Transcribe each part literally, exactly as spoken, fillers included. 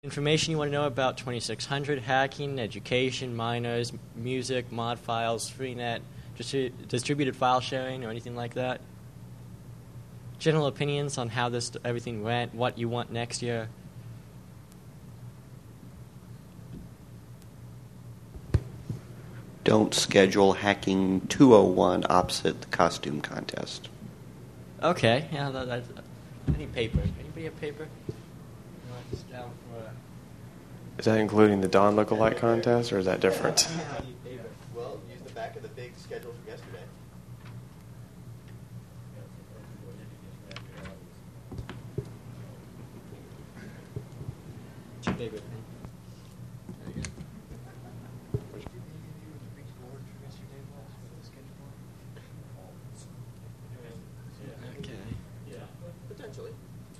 Information you want to know about twenty-six hundred, hacking, education, minors, music, mod files, freenet, distri- distributed file sharing, or anything like that? General opinions on how this everything went, what you want next year? Don't schedule Hacking two oh one opposite the costume contest. Okay, yeah, that, that, I need paper. Anybody have paper? Write this down for, uh, Is that including the Dawn lookalike contest, or is that different? Well, use the back of the big schedule from yesterday. Two paper. Okay. Yeah, potentially.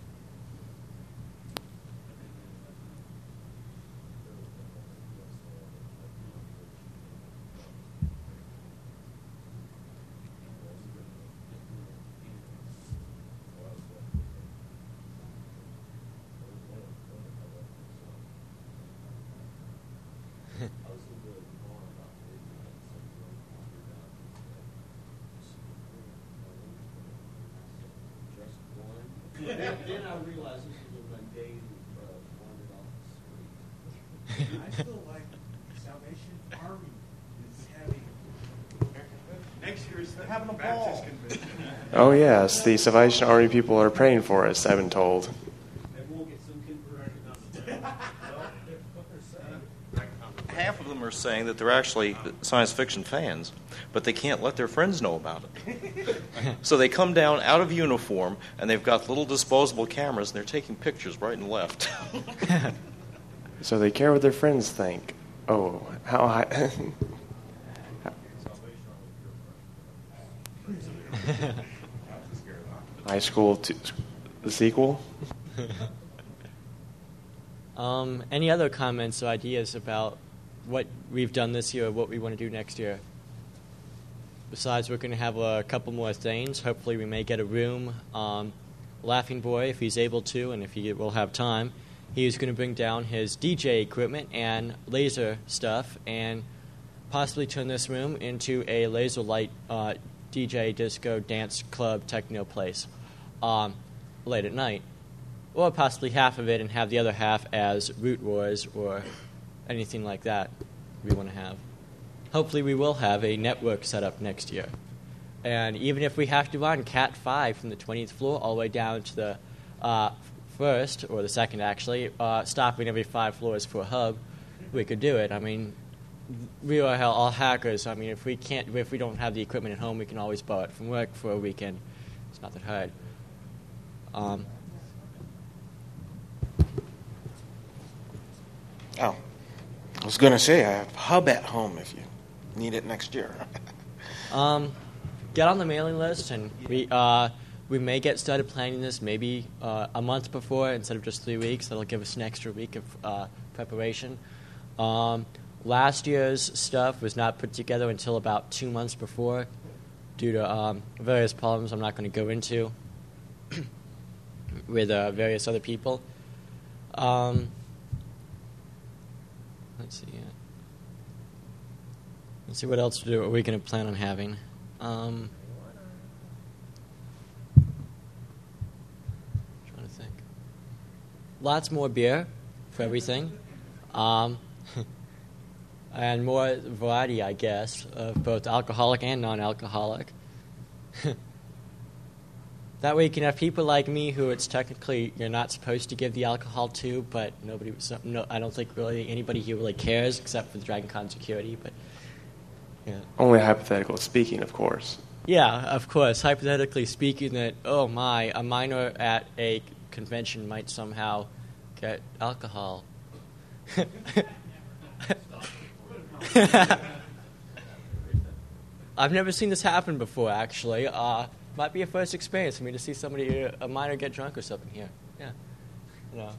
Then I realized this is when Dave wandered off the street. I still like Salvation Army is having next year is having a ball. Oh, yes, the Salvation Army people are praying for us, I've been told. Maybe we'll get some conversion. Half of them are saying that they're actually science fiction fans, but they can't let their friends know about it. So they come down out of uniform, and they've got little disposable cameras, and they're taking pictures right and left. So they care what their friends think. Oh, how high... High School, two, the sequel? Um, any other comments or ideas about what we've done this year or what we want to do next year? Besides, we're going to have a couple more things. Hopefully we may get a room. Um, Laughing Boy, if he's able to and if he will have time, he's going to bring down his D J equipment and laser stuff and possibly turn this room into a laser light uh, D J disco dance club techno place um, late at night. Or possibly half of it and have the other half as Root Wars or anything like that we want to have. Hopefully we will have a network set up next year. And even if we have to run Cat five from the twentieth floor all the way down to the uh, first, or the second actually, uh, stopping every five floors for a hub, we could do it. I mean, we are all hackers. I mean, if we can't, if we don't have the equipment at home, we can always borrow it from work for a weekend. It's not that hard. Um, Oh, I was going to say, I have a hub at home if you need it next year. um, get on the mailing list, and we uh, we may get started planning this maybe uh, a month before instead of just three weeks. That'll give us an extra week of uh, preparation. Um, last year's stuff was not put together until about two months before due to um, various problems I'm not going to go into with uh, various other people. Um, let's see. Uh, let's see what else to do. Are we going to plan on having? Um, trying to think. Lots more beer for everything, um, and more variety, I guess, of both alcoholic and non-alcoholic. That way you can have people like me who it's technically you're not supposed to give the alcohol to, but nobody, no, I don't think really anybody here really cares except for the Dragon Con security. But yeah. Only hypothetical speaking, of course. Yeah, of course. Hypothetically speaking, that oh my, a minor at a convention might somehow get alcohol. I've never seen this happen before, actually. Uh, might be a first experience for me to see somebody, a minor, get drunk or something here. Yeah, you know.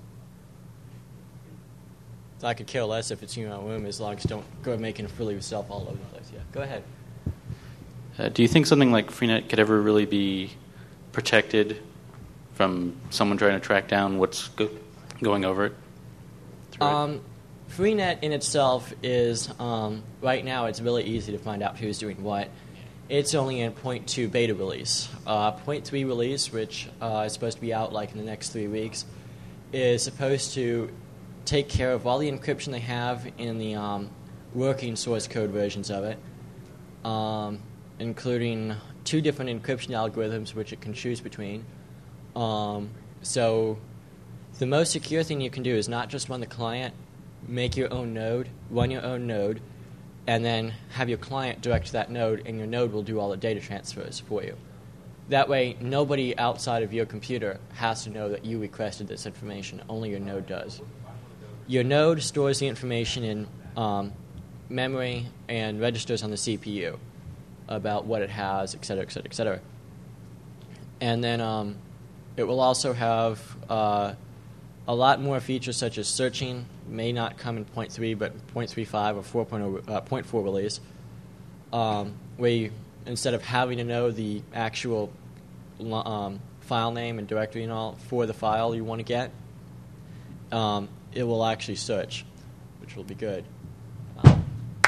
So I could care less if it's in your own room as long as you don't go making a fool of yourself all over the place. Yeah, go ahead. Uh, do you think something like Freenet could ever really be protected from someone trying to track down what's go- going over it? right? Um, Freenet in itself is, um, right now, it's really easy to find out who's doing what. It's only in point two beta release. Uh, point three release, which uh, is supposed to be out like in the next three weeks, is supposed to take care of all the encryption they have in the um, working source code versions of it, um, including two different encryption algorithms which it can choose between. Um, so the most secure thing you can do is not just run the client, make your own node, run your own node, and then have your client direct to that node, and your node will do all the data transfers for you. That way, nobody outside of your computer has to know that you requested this information. Only your node does. Your node stores the information in um, memory and registers on the C P U about what it has, et cetera, et cetera, et cetera. And then um, it will also have uh, a lot more features such as searching. May not come in point three, but point three five or four point oh, uh, point four release, um, where you, instead of having to know the actual um, file name and directory and all for the file you want to get, um, it will actually search, which will be good. Um,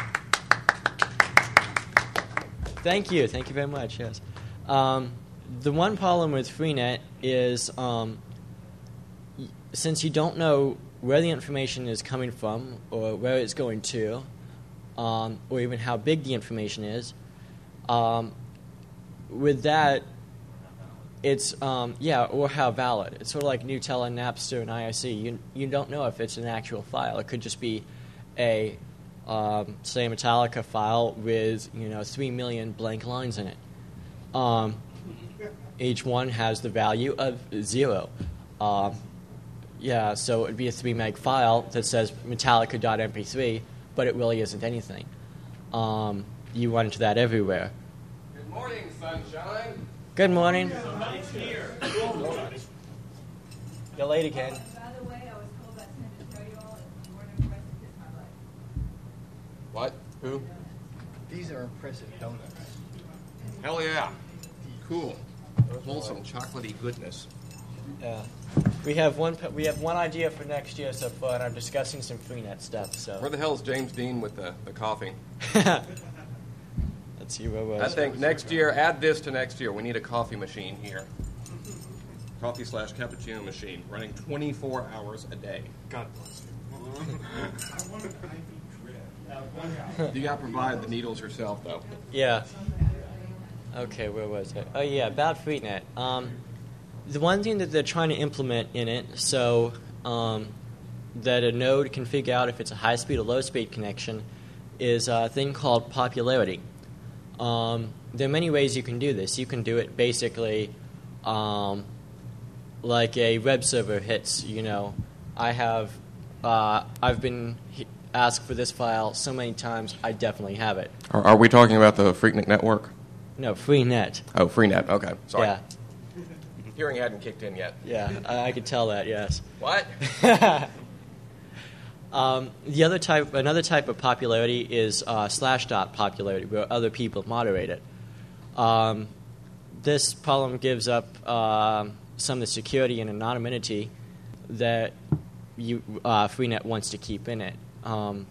thank you. Thank you very much, yes. Um, the one problem with Freenet is um, y- since you don't know where the information is coming from or where it's going to, um, or even how big the information is, um, with that, it's, um, yeah, or how valid. It's sort of like Nutella, Napster, and I I C. You, you don't know if it's an actual file. It could just be a, um, say, a Metallica file with, you know, three million blank lines in it. Um, each one has the value of zero. Um, Yeah, so it would be a three meg file that says Metallica dot M P three, but it really isn't anything. Um, you run into that everywhere. Good morning, sunshine. Good morning. Somebody's here. You're late again. By the way, I was told last time to tell you all if you weren't impressed with this, my life. What? Who? These are impressive donuts. Hell yeah. Cool. Wholesome, chocolatey goodness. Yeah. We have one. We have one idea for next year so far, and I'm discussing some Freenet stuff. So. Where the hell is James Dean with the, the coffee? Let's see where was. I think next year, add this to next year. We need a coffee machine here. Coffee slash cappuccino machine running twenty-four hours a day. God bless you. I want an I V drip. You got to provide the needles yourself, though. Yeah. Okay, where was it? Oh yeah, about Freenet. Um, the one thing that they're trying to implement in it, so um, that a node can figure out if it's a high-speed or low-speed connection, is a thing called popularity. Um, there are many ways you can do this. You can do it basically um, like a web server hits. You know, I have uh, I've been asked for this file so many times. I definitely have it. Are, are we talking about the Freaknik network? No, Freenet. Oh, Freenet. Okay, sorry. Yeah. Hearing hadn't kicked in yet. Yeah, I, I could tell that. Yes. What? um, the other type, another type of popularity is uh, slash dot popularity, where other people moderate it. Um, this problem gives up uh, some of the security and anonymity that you uh, Freenet wants to keep in it. Um,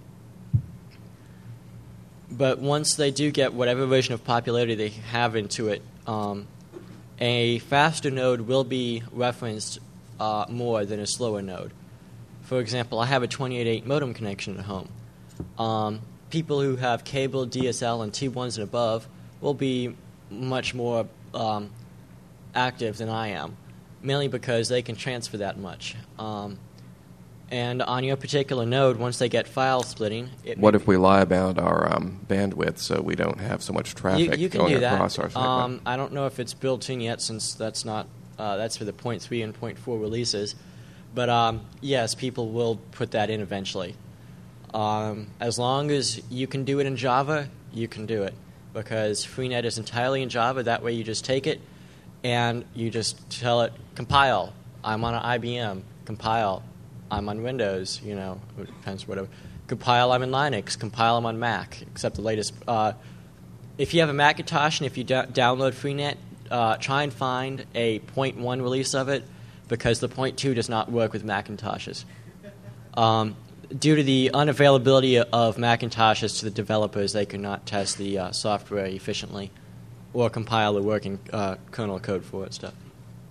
but once they do get whatever version of popularity they have into it, um, a faster node will be referenced uh, more than a slower node. For example, I have a twenty-eight eight modem connection at home. Um, people who have cable, D S L, and T ones and above will be much more um, active than I am, mainly because they can transfer that much. Um, and on your particular node, once they get file splitting... It What if we lie about our um, bandwidth so we don't have so much traffic you, you can going do that. across our segment? Um, I don't know if it's built in yet, since that's not uh, that's for the point three and point four releases. But um, yes, people will put that in eventually. Um, as long as you can do it in Java, you can do it, because Freenet is entirely in Java. That way, you just take it and you just tell it compile. I'm on an I B M. Compile. I'm on Windows. You know, it depends whatever. Compile. I'm in Linux. Compile. I'm on Mac. Except the latest. Uh, if you have a Macintosh and if you da- download Freenet, uh, try and find a point one release of it, because the point two does not work with Macintoshes. Um, due to the unavailability of Macintoshes to the developers, they could not test the uh, software efficiently or compile the working uh, kernel code for it stuff.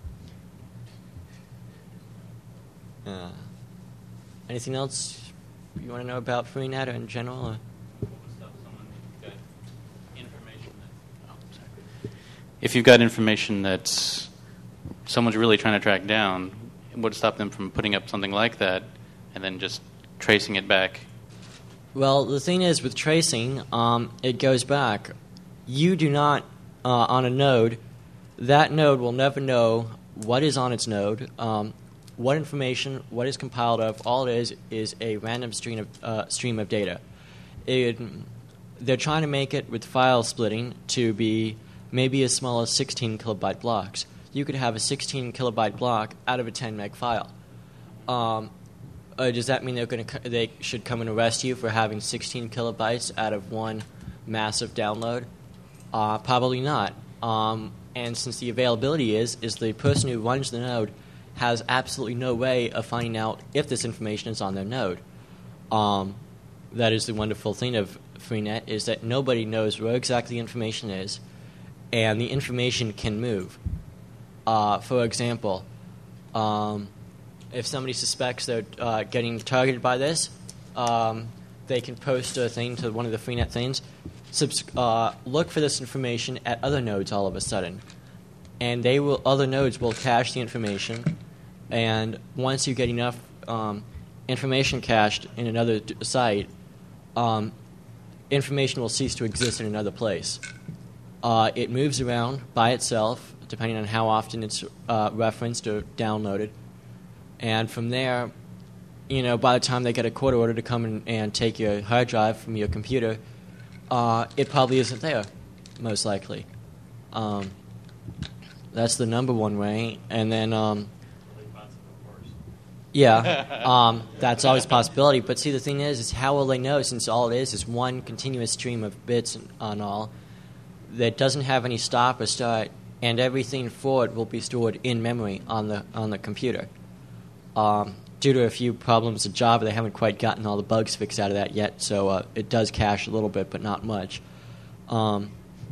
Uh, anything else you want to know about Freenet in general? Or? If you've got information that someone's really trying to track down, what would stop them from putting up something like that and then just tracing it back? Well, the thing is, with tracing, um, it goes back. You do not, uh, on a node, that node will never know what is on its node, um, what information, what is compiled of. All it is is a random stream of, uh, stream of data. It, they're trying to make it with file splitting to be maybe as small as sixteen kilobyte blocks. You could have a sixteen kilobyte block out of a ten meg file. Um, uh, does that mean they're going to they should come and arrest you for having sixteen kilobytes out of one massive download? Uh, probably not. Um, and since the availability is is the person who runs the node has absolutely no way of finding out if this information is on their node. Um, that is the wonderful thing of Freenet, is that nobody knows where exactly the information is, and the information can move. Uh, for example, um, if somebody suspects they're uh, getting targeted by this, um, they can post a thing to one of the Freenet things, subs- uh, look for this information at other nodes all of a sudden. And they will, other nodes will cache the information, and once you get enough um, information cached in another d- site, um, information will cease to exist in another place. Uh, it moves around by itself, depending on how often it's uh, referenced or downloaded. And from there, you know, by the time they get a court order to come in and take your hard drive from your computer, uh, it probably isn't there, most likely. Um, that's the number one way. And then, um, yeah, um, that's always a possibility. But see, the thing is, is how will they know, since all it is is one continuous stream of bits and, and all, that doesn't have any stop or start, and everything for it will be stored in memory on the on the computer. Um, due to a few problems with Java, they haven't quite gotten all the bugs fixed out of that yet, so uh, it does cache a little bit, but not much. Um,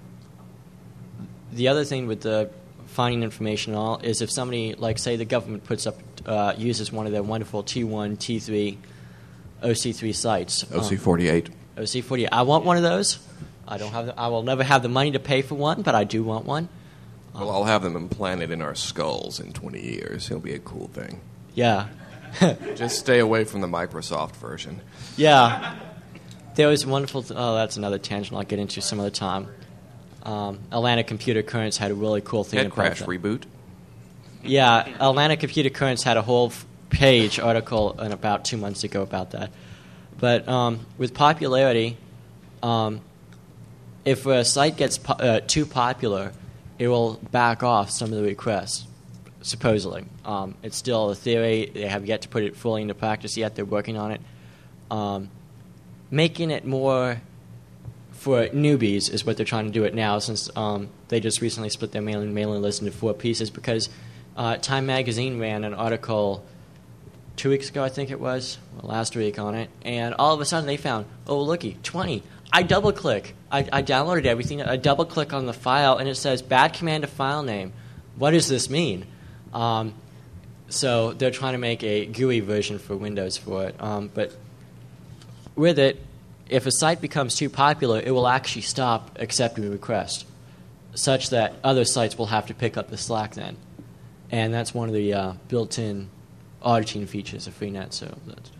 the other thing with the finding information and all is if somebody, like say the government puts up, uh, uses one of their wonderful T one, T three, O C three sites. O C forty-eight. Um, O C forty-eight. I want one of those. I don't have. The, I will never have the money to pay for one, but I do want one. Well, I'll have them implanted in our skulls in twenty years. It'll be a cool thing. Yeah. Just stay away from the Microsoft version. Yeah. There was wonderful... Th- oh, that's another tangent I'll get into some other time. Um, Atlanta Computer Currents had a really cool thing Head about crash that. reboot. Yeah, Atlanta Computer Currents had a whole f- page article in about two months ago about that. But um, with popularity, um, if a site gets po- uh, too popular, it will back off some of the requests, supposedly. Um, it's still a theory. They have yet to put it fully into practice yet. They're working on it. Um, making it more for newbies is what they're trying to do it now, since um, they just recently split their mailing, mailing list into four pieces, because uh, Time Magazine ran an article two weeks ago, I think it was, or last week on it, and all of a sudden they found, oh, looky, twenty. I double-click. I, I downloaded everything. I double-click on the file, and it says, bad command to file name. What does this mean? Um, so they're trying to make a G U I version for Windows for it. Um, but with it, if a site becomes too popular, it will actually stop accepting requests, such that other sites will have to pick up the slack then. And that's one of the uh, built-in auditing features of Freenet. So that's,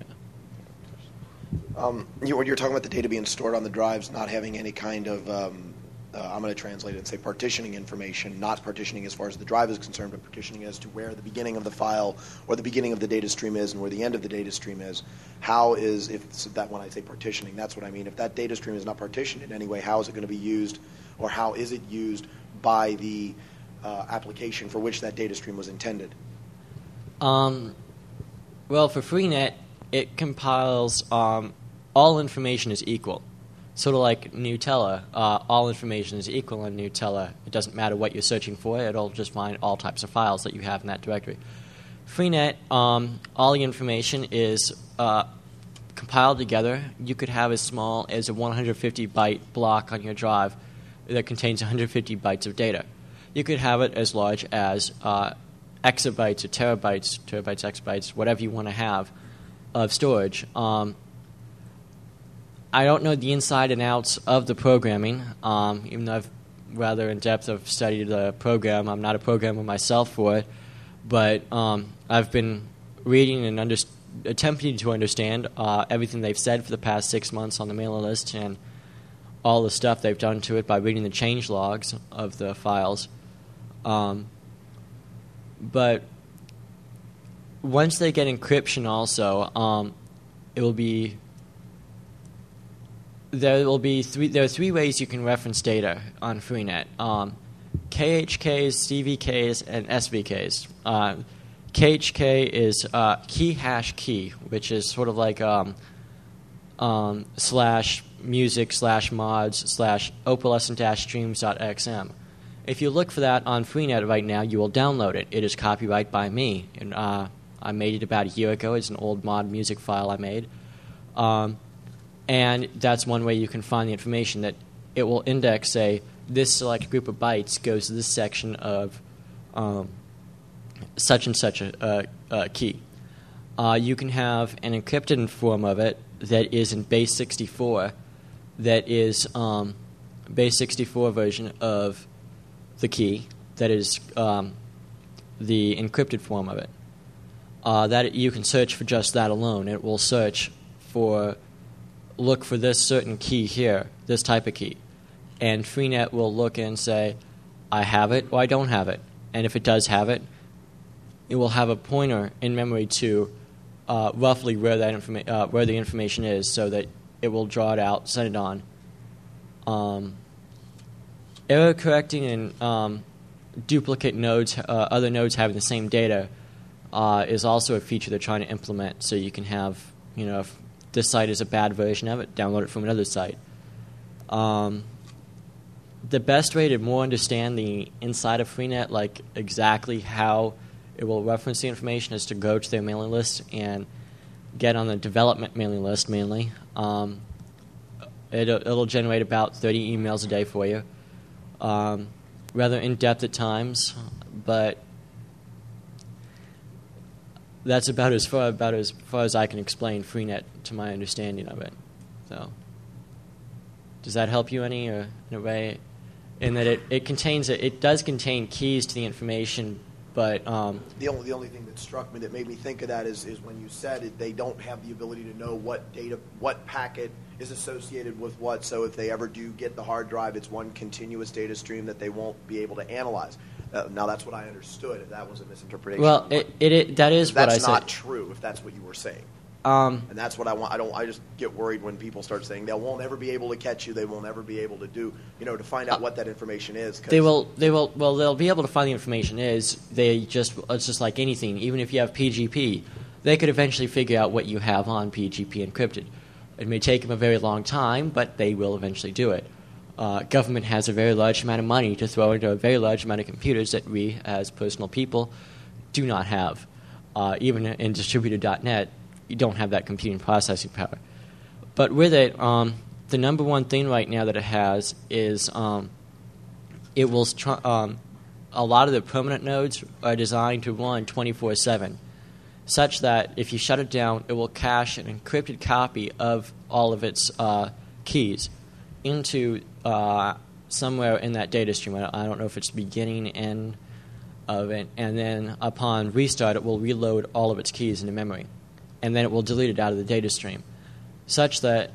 yeah. Um, you, when you're talking about the data being stored on the drives, not having any kind of, um, uh, I'm going to translate it and say partitioning information, not partitioning as far as the drive is concerned, but partitioning as to where the beginning of the file or the beginning of the data stream is and where the end of the data stream is. How is, if so that when I say partitioning, that's what I mean. If that data stream is not partitioned in any way, how is it going to be used, or how is it used by the uh, application for which that data stream was intended? Um, well, for Freenet, it compiles um, all information is equal. Sort of like Gnutella, uh, all information is equal in Gnutella. It doesn't matter what you're searching for. It'll just find all types of files that you have in that directory. Freenet, um, all the information is uh, compiled together, you could have as small as a one hundred fifty byte block on your drive that contains one hundred fifty bytes of data. You could have it as large as uh, exabytes or terabytes, terabytes, exabytes, whatever you want to have of storage. Um, I don't know the inside and outs of the programming, um, even though I've rather in depth have studied the program. I'm not a programmer myself for it, but um, I've been reading and under, attempting to understand uh, everything they've said for the past six months on the mailing list and all the stuff they've done to it by reading the change logs of the files. Um, but once they get encryption also, um, it will be there will be three there are three ways you can reference data on Freenet. Um, K H Ks, C V Ks, and S V Ks. Uh, K H K is uh, key hash key, which is sort of like um, um, slash music slash mods slash opalescent dash streams dot x m. If you look for that on Freenet right now, you will download it. It is copyright by me, and uh, I made it about a year ago. It's an old mod music file I made, um, and that's one way you can find the information. That it will index, say, this select group of bytes goes to this section of um, such and such a, a, a key. Uh, you can have an encrypted form of it that is in base sixty-four, that is um, base sixty-four version of the key, that is um, the encrypted form of it. Uh, that you can search for just that alone. It will search for, look for this certain key here, this type of key. And Freenet will look and say, I have it or I don't have it. And if it does have it, it will have a pointer in memory to uh, roughly where that informa- uh, where the information is, so that it will draw it out, send it on. Um, error correcting and um, duplicate nodes, uh, other nodes having the same data, uh, is also a feature they're trying to implement. So you can have, you know, if this site is a bad version of it, download it from another site. Um, the best way to more understand the inside of Freenet, like exactly how it will reference the information, is to go to their mailing list and get on the development mailing list mainly. Um, it, it'll generate about thirty emails a day for you. Um, rather in-depth at times, but that's about as far about as far as I can explain Freenet to my understanding of it. So, does that help you any, or in a way? In that it, it contains it, it does contain keys to the information, but um, the only the only thing that struck me that made me think of that is is when you said it, they don't have the ability to know what data, what packet is associated with what. So if they ever do get the hard drive, it's one continuous data stream that they won't be able to analyze. Uh, now that's what I understood. If that was a misinterpretation, well, it, it, it that is what I said. That's not true. If that's what you were saying. Um, and that's what I want. I don't. I just get worried when people start saying they won't ever be able to catch you. They won't ever be able to do. You know, to find out what that information is. They will. They will. Well, they'll be able to find the information is. They just. It's just like anything. Even if you have P G P, they could eventually figure out what you have on P G P encrypted. It may take them a very long time, but they will eventually do it. Uh, government has a very large amount of money to throw into a very large amount of computers that we, as personal people, do not have. Uh, even in distributed dot net. You don't have that computing processing power. But with it, um, the number one thing right now that it has is um, it will tr- um, a lot of the permanent nodes are designed to run twenty-four seven, such that if you shut it down, it will cache an encrypted copy of all of its uh, keys into uh, somewhere in that data stream. I don't, I don't know if it's beginning, end of it, and then upon restart, it will reload all of its keys into memory. And then it will delete it out of the data stream, such that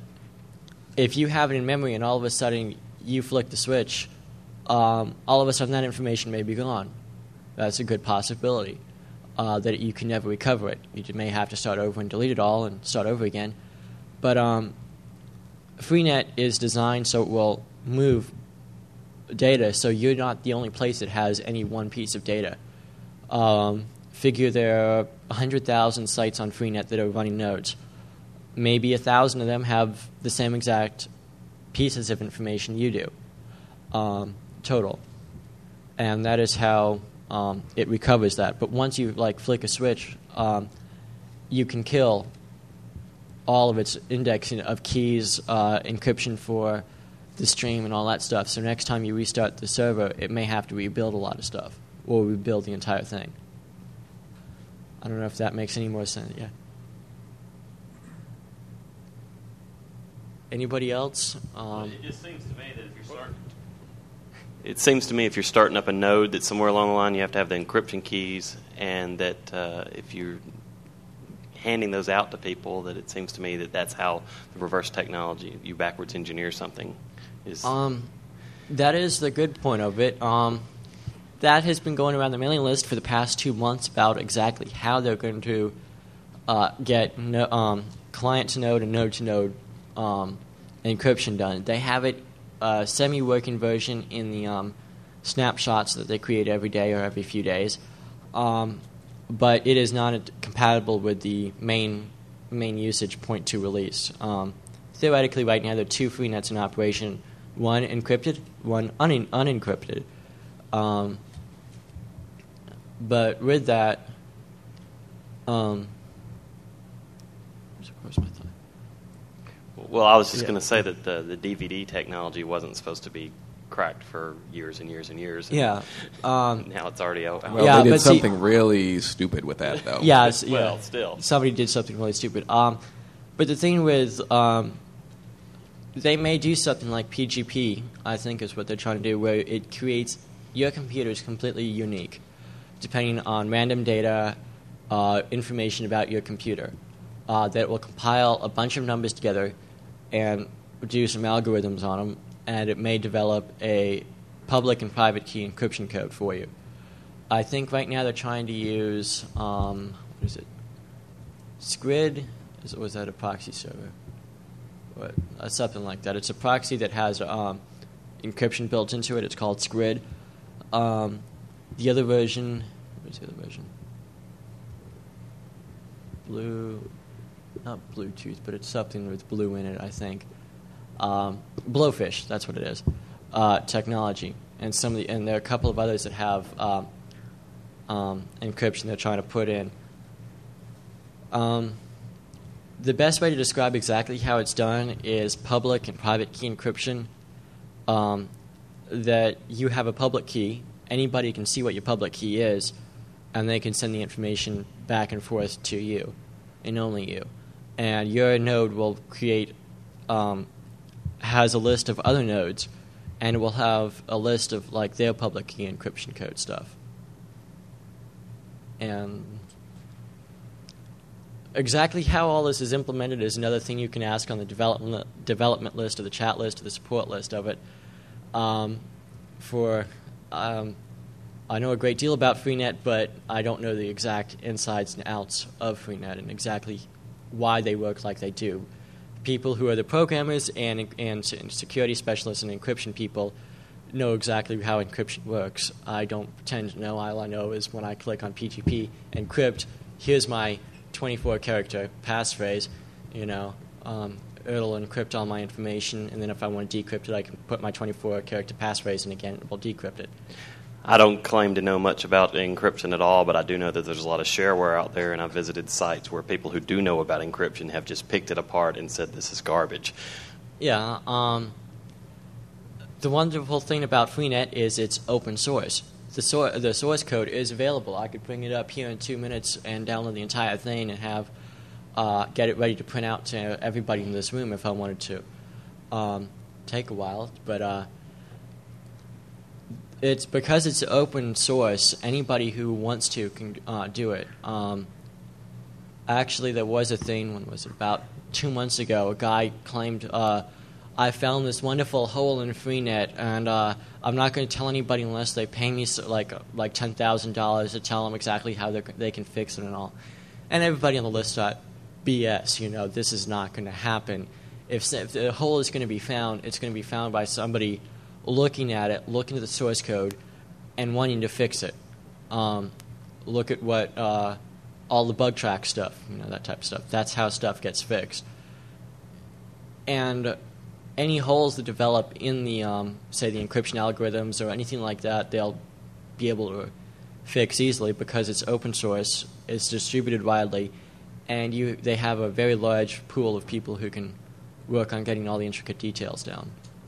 if you have it in memory and all of a sudden you flick the switch, um, all of a sudden that information may be gone. That's a good possibility, uh, that you can never recover it. You may have to start over and delete it all and start over again. But um, Freenet is designed so it will move data, so you're not the only place that has any one piece of data. Um, figure there are one hundred thousand sites on Freenet that are running nodes. Maybe one thousand of them have the same exact pieces of information you do, um, total. And that is how um, it recovers that. But once you like flick a switch, um, you can kill all of its indexing of keys, uh, encryption for the stream, and all that stuff. So next time you restart the server, it may have to rebuild a lot of stuff, or rebuild the entire thing. I don't know if that makes any more sense. Yeah. Anybody else? Um, it just seems to me that if you're starting, it seems to me if you're starting up a node, that somewhere along the line you have to have the encryption keys, and that uh, if you're handing those out to people, that it seems to me that that's how the reverse technology, you backwards engineer something, is. Um, that is the good point of it. Um, that has been going around the mailing list for the past two months about exactly how they're going to uh, get no, um, client-to-node and node-to-node um, encryption done. They have it uh, semi-working version in the um, snapshots that they create every day or every few days. Um, but it is not compatible with the main main usage point two release. Um, theoretically, right now, there are two freenets in operation, one encrypted, one un- unencrypted. Um, but with that, um, where's my thought? Well, I was just Yeah. going to say that the, the D V D technology wasn't supposed to be cracked for years and years and years. And Yeah. Um, now it's already out. Well, Yeah, they did but see- something really stupid with that, though. Yeah, it's- yeah. Well, still. Somebody did something really stupid. Um, but the thing with um, they may do something like P G P, I think is what they're trying to do, where it creates your computer is completely unique, depending on random data, uh, information about your computer, uh, that will compile a bunch of numbers together and do some algorithms on them, and it may develop a public and private key encryption code for you. I think right now they're trying to use, um, what is it, Squid? Is, was that a proxy server? What, uh, something like that. It's a proxy that has um, encryption built into it. It's called Squid. Um, the other version, what's the other version? Blue, not Bluetooth, but it's something with blue in it, I think. Um, Blowfish, that's what it is. Uh, technology, and some of the, and there are a couple of others that have um, um, encryption they're trying to put in. Um, the best way to describe exactly how it's done is public and private key encryption. Um, that you have a public key, anybody can see what your public key is, and they can send the information back and forth to you, and only you. And your node will create, um, has a list of other nodes, and it will have a list of like their public key encryption code stuff. And exactly how all this is implemented is another thing you can ask on the development development list or the chat list or the support list of it. Um, for um, I know a great deal about Freenet, but I don't know the exact insides and outs of Freenet and exactly why they work like they do. People who are the programmers and and security specialists and encryption people know exactly how encryption works. I don't pretend to know. All I know is when I click on P G P encrypt, here's my twenty-four character passphrase, you know, um, it'll encrypt all my information, and then if I want to decrypt it, I can put my twenty-four character passphrase in again, it will decrypt it. I don't claim to know much about encryption at all, but I do know that there's a lot of shareware out there, and I've visited sites where people who do know about encryption have just picked it apart and said this is garbage. Yeah, um, the wonderful thing about Freenet is it's open source. The, sor- the source code is available. I could bring it up here in two minutes and download the entire thing and have uh, get it ready to print out to everybody in this room if I wanted to. Um, take a while, but uh, it's because it's open source. Anybody who wants to can uh, do it. Um, actually, there was a thing. When was it? About two months ago, a guy claimed, uh, "I found this wonderful hole in Freenet, and uh, I'm not going to tell anybody unless they pay me so, like like ten thousand dollars to tell them exactly how they can fix it and all." And everybody on the list thought, B S. You know, this is not going to happen. If, if the hole is going to be found, it's going to be found by somebody looking at it, looking at the source code, and wanting to fix it. Um, look at what uh, all the bug track stuff, you know, that type of stuff. That's how stuff gets fixed. And any holes that develop in the, um, say, the encryption algorithms or anything like that, they'll be able to fix easily because it's open source, it's distributed widely, and you they have a very large pool of people who can work on getting all the intricate details down.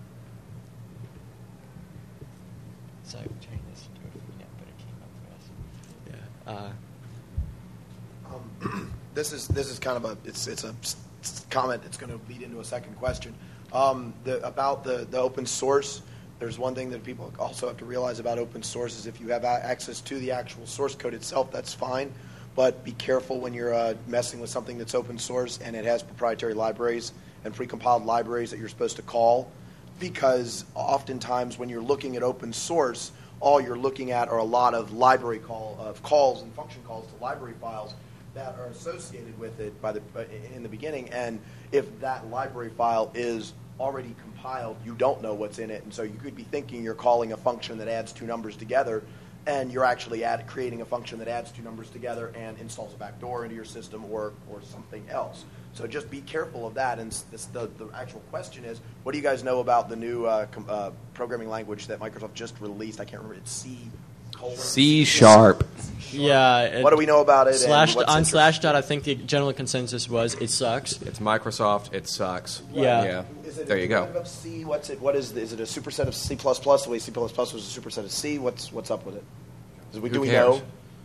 So I changed this to a freenet, but it came up fast. Yeah. Uh, Um, this is this is kind of a it's it's a s- s- comment. It's going to lead into a second question um, the, about the, the open source. There's one thing that people also have to realize about open source is if you have a- access to the actual source code itself, that's fine. But be careful when you're uh, messing with something that's open source and it has proprietary libraries and precompiled libraries that you're supposed to call, because oftentimes when you're looking at open source, all you're looking at are a lot of library call of calls and function calls to library files that are associated with it by the uh, in the beginning. And if that library file is already compiled, you don't know what's in it, and so you could be thinking you're calling a function that adds two numbers together, and you're actually add, creating a function that adds two numbers together and installs a backdoor into your system or or something else. So just be careful of that. And this, the, the actual question is, what do you guys know about the new uh, com, uh, programming language that Microsoft just released? I can't remember. It's C. colon- C sharp. Yeah. It, What do we know about it? Slash, and what's on interest- Slashdot, I think the general consensus was it sucks. It's Microsoft. It sucks. Yeah. Yeah. Is it There a you go. derivative of C? What's it? What is? Is it a superset of C plus plus? The way C plus plus was a superset of C. What's what's up with it? Is we, Who do we cares? know?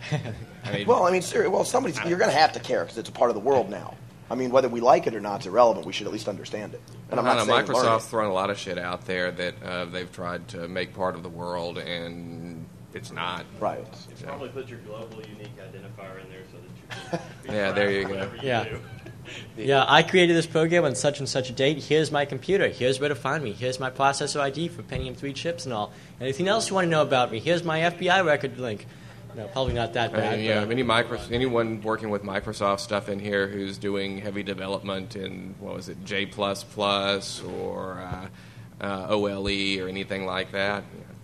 I mean, Well, I mean, seriously, well, somebody's you're going to have to care because it's a part of the world now. I mean, whether we like it or not is irrelevant. We should at least understand it. And I'm I not don't know, saying learn Microsoft's it. thrown a lot of shit out there that uh, they've tried to make part of the world, and it's not. Right. You probably put your global unique identifier in there so that you can. Yeah, there you go. whatever you Yeah. do. Yeah, I created this program on such and such a date. Here's my computer. Here's where to find me. Here's my processor I D for Pentium three chips and all. Anything else you want to know about me? Here's my F B I record link. No, probably not that I bad. mean, yeah, but- any micro, anyone working with Microsoft stuff in here who's doing heavy development in, what was it, J plus plus or uh, uh, O L E or anything like that.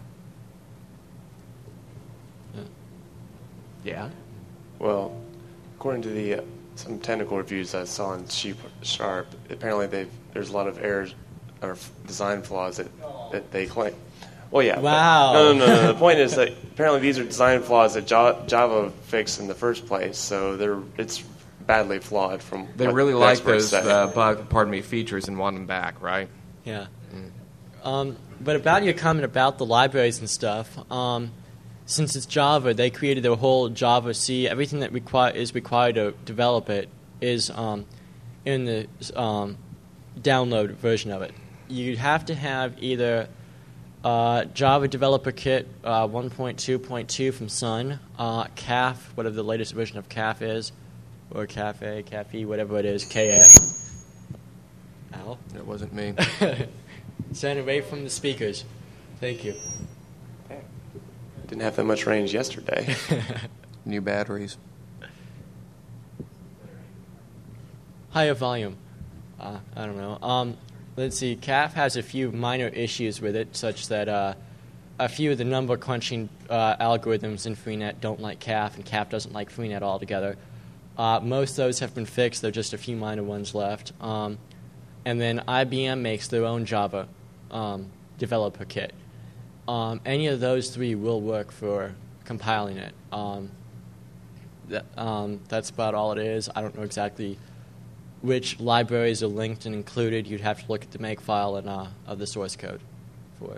Yeah. Well, according to the uh, some technical reviews I saw in C Sharp, apparently they've there's a lot of errors or f- design flaws that, that they claim. Well, yeah. but- Wow. no, no, no, no. The point is that apparently these are design flaws that Java, Java fixed in the first place, so they're it's badly flawed from. They what really the like experts those say. uh, bug, pardon me, features and want them back, right? Yeah. Um, but about your comment about the libraries and stuff, um, since it's Java, they created their whole Java C. Everything that require, is required to develop it is um, in the um, download version of it. You have to have either uh, Java Developer Kit uh, one point two point two from Sun, uh, C A F, whatever the latest version of C A F is, or Cafe, Cafe, whatever it is, K F. Ow. It wasn't me. Stand away from the speakers. Thank you. Didn't have that much range yesterday. New batteries. Higher volume. Uh, I don't know. Um, let's see. C A F has a few minor issues with it, such that uh, a few of the number crunching uh, algorithms in Freenet don't like C A F, and C A F doesn't like Freenet altogether. Uh, most of those have been fixed. There are just a few minor ones left. Um, and then I B M makes their own Java um, developer kit. Um, any of those three will work for compiling it. Um, that, um, that's about all it is. I don't know exactly which libraries are linked and included. You'd have to look at the makefile and uh, of the source code for it.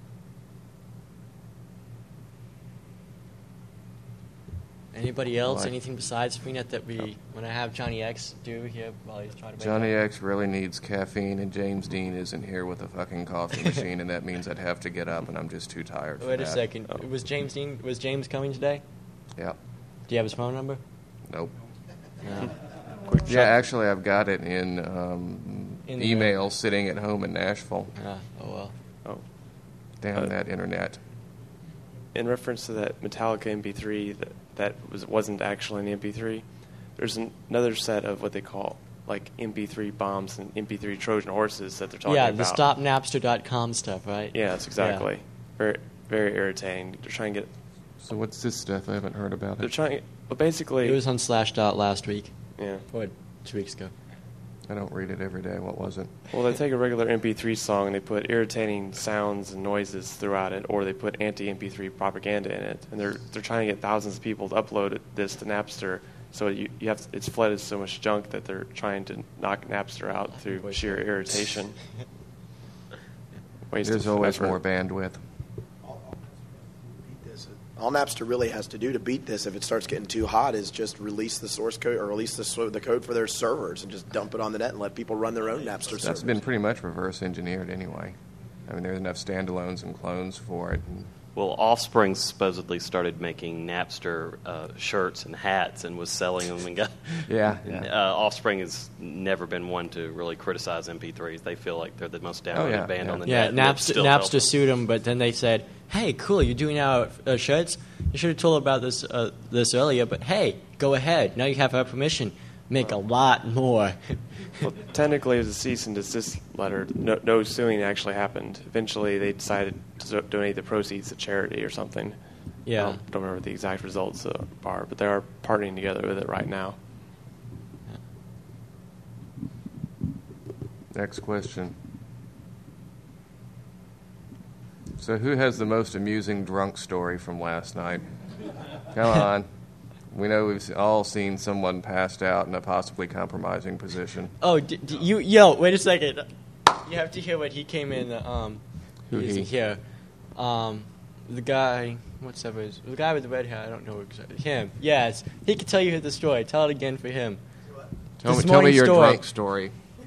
Anybody else? Like- Anything besides Freenet that we want to have Johnny X do here while he's trying to make Johnny up? X really needs caffeine, and James Dean isn't here with a fucking coffee machine, and that means I'd have to get up, and I'm just too tired for Wait that. a second. Was James Dean? Was James coming today? Yeah. Do you have his phone number? Nope. No. Yeah, actually, I've got it in, um, In the- email sitting at home in Nashville. Ah, oh well. Oh. Damn Uh, that internet. In reference to that Metallica M P three that, that was, wasn't actually an M P three, there's an, another set of what they call like M P three bombs and M P three Trojan horses that they're talking Yeah, about. the stop napster dot com stuff, right? Yeah, that's exactly. Very, very irritating. They're trying to get. So what's this stuff? I haven't heard about They're it. trying. Well, basically, It was on Slashdot last week. Yeah. Or two weeks ago. I don't read it every day. What was it? well, they take a regular M P three song and they put irritating sounds and noises throughout it, or they put anti-M P three propaganda in it, and they're they're trying to get thousands of people to upload it, this to Napster So you, you have it's flooded so much junk that they're trying to knock Napster out through sheer irritation. Waste There's of always effort. more bandwidth. All Napster really has to do to beat this, if it starts getting too hot, is just release the source code or release the, so- the code for their servers and just dump it on the net and let people run their own Napster servers. That's been pretty much reverse engineered anyway. I mean, there's enough standalones and clones for it. Well, Offspring supposedly started making Napster uh, shirts and hats and was selling them. And got Yeah, and, yeah. Uh, Offspring has never been one to really criticize M P threes. They feel like they're the most downloaded Oh, yeah, band yeah. on the Yeah, net. and it's Napster, still Napster helping. sued them, but then they said, "Hey, cool, you're doing our uh, shirts. You should have told about this uh, this earlier. But hey, go ahead. Now you have our permission. Make a lot more." Well, technically, it was a cease and desist letter. No, no suing actually happened. Eventually, they decided to do- donate the proceeds to charity or something. Yeah. I don't, don't remember the exact results uh, are, but they are partnering together with it right now. Next question. So, who has the most amusing drunk story from last night? Come on. We know we've all seen someone passed out in a possibly compromising position. Oh, d- d- you yo, wait a second. You have to hear what he came in. Um, Who he he? isn't here. Um, the guy, what's that? Was the guy with the red hair? I don't know exactly. Him. Yes, he can tell you the story. Tell it again for him. Tell This me, tell me morning's your story. drunk story.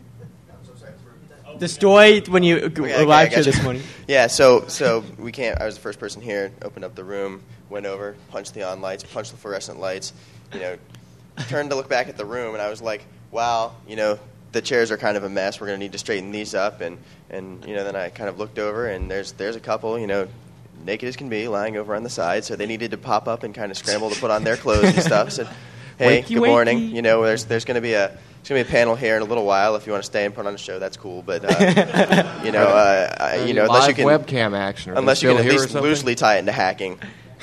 The story when you Okay, okay, I arrived here gotcha. this morning. Yeah, so so we can't. I was the first person here. Opened up the room, went over, punched the on lights, punched the fluorescent lights. You know, turned to look back at the room, and I was like, "Wow, you know, the chairs are kind of a mess. We're going to need to straighten these up." And and you know, then I kind of looked over, and there's there's a couple, you know, naked as can be, lying over on the side. So they needed to pop up and kind of scramble to put on their clothes and stuff. Said, "Hey, Wakey, good morning. wakey. You know, there's there's going to be a There's going to be a panel here in a little while. If you want to stay and put on a show, that's cool. But uh, you know, uh, I, you know, unless you Live can webcam action. Are they unless you still can at here or least something? loosely tie it into hacking.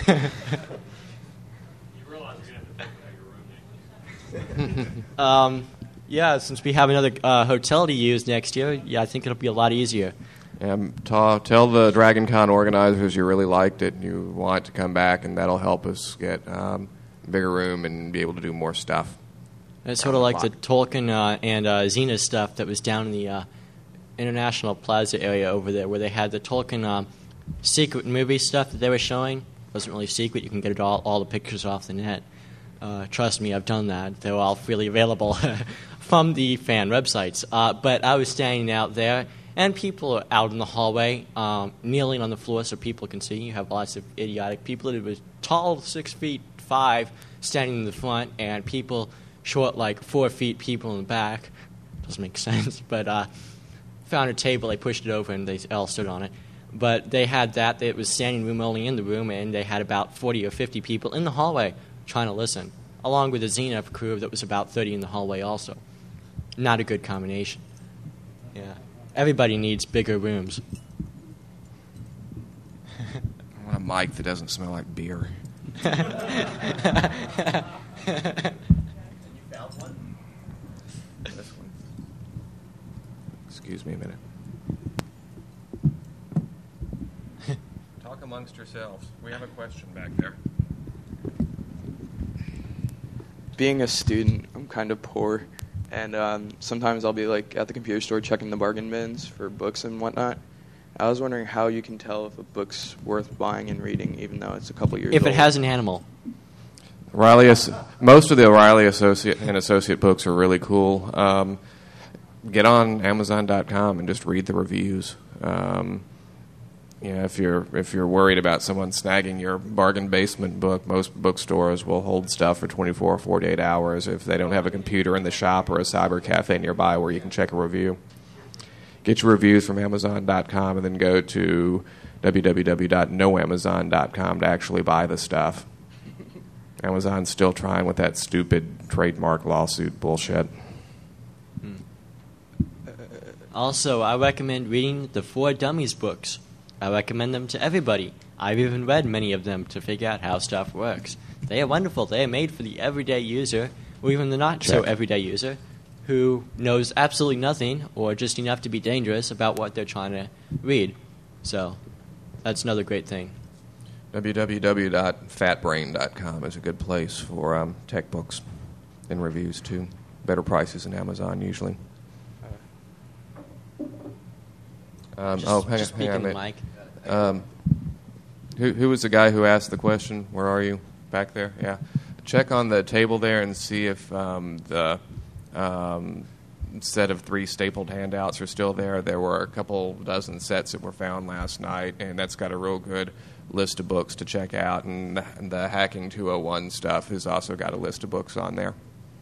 Um, yeah, since we have another uh, hotel to use next year, yeah, I think it'll be a lot easier. Um, ta- tell the Dragon Con organizers you really liked it and you want to come back, and that'll help us get um, a bigger room and be able to do more stuff. It's sort of like the Tolkien uh, and uh, Xena stuff that was down in the uh, International Plaza area over there, where they had the Tolkien um, secret movie stuff that they were showing. It wasn't really secret. You can get it all, all the pictures off the net. Uh, trust me, I've done that. They're all freely available from the fan websites. Uh, but I was standing out there, and people are out in the hallway, um, kneeling on the floor so people can see. You have lots of idiotic people that were tall, six feet five, standing in the front, and people short, like four feet, people in the back. Doesn't make sense, but uh, found a table. They pushed it over, and they all stood on it. But they had that. It was standing room only in the room, and they had about forty or fifty people in the hallway trying to listen, along with a Xena crew that was about thirty in the hallway also. Not a good combination. Yeah. Everybody needs bigger rooms. I want a mic that doesn't smell like beer. This one. Excuse me a minute. Talk amongst yourselves. We have a question back there. Being a student, I'm kind of poor, and um, sometimes I'll be like at the computer store checking the bargain bins for books and whatnot. I was wondering how you can tell if a book's worth buying and reading, even though it's a couple years If old. it has an animal. O'Reilly, As- most of the O'Reilly Associate and Associate books are really cool. Um, get on Amazon dot com and just read the reviews. Um, you know, if you're if you're worried about someone snagging your bargain basement book, most bookstores will hold stuff for twenty-four or forty-eight hours if they don't have a computer in the shop or a cyber cafe nearby where you can check a review. Get your reviews from Amazon dot com and then go to w w w dot no amazon dot com to actually buy the stuff. Amazon's still trying with that stupid trademark lawsuit bullshit. Also, I recommend reading the Four Dummies books. I recommend them to everybody. I've even read many of them to figure out how stuff works. They are wonderful. They are made for the everyday user, or even the not-so-everyday user, who knows absolutely nothing, or just enough to be dangerous about what they're trying to read. So, that's another great thing. w w w dot fat brain dot com is a good place for um, tech books. in reviews too. Better prices than Amazon usually. Um, Just- oh, hang just on, hang on a speaking, minute. Mike. Um, who, who was the guy who asked the question? Where are you? Back there? Yeah. Check on the table there and see if um, the um, set of three stapled handouts are still there. There were a couple dozen sets that were found last night, and that's got a real good list of books to check out. And the, and the Hacking two oh one stuff has also got a list of books on there.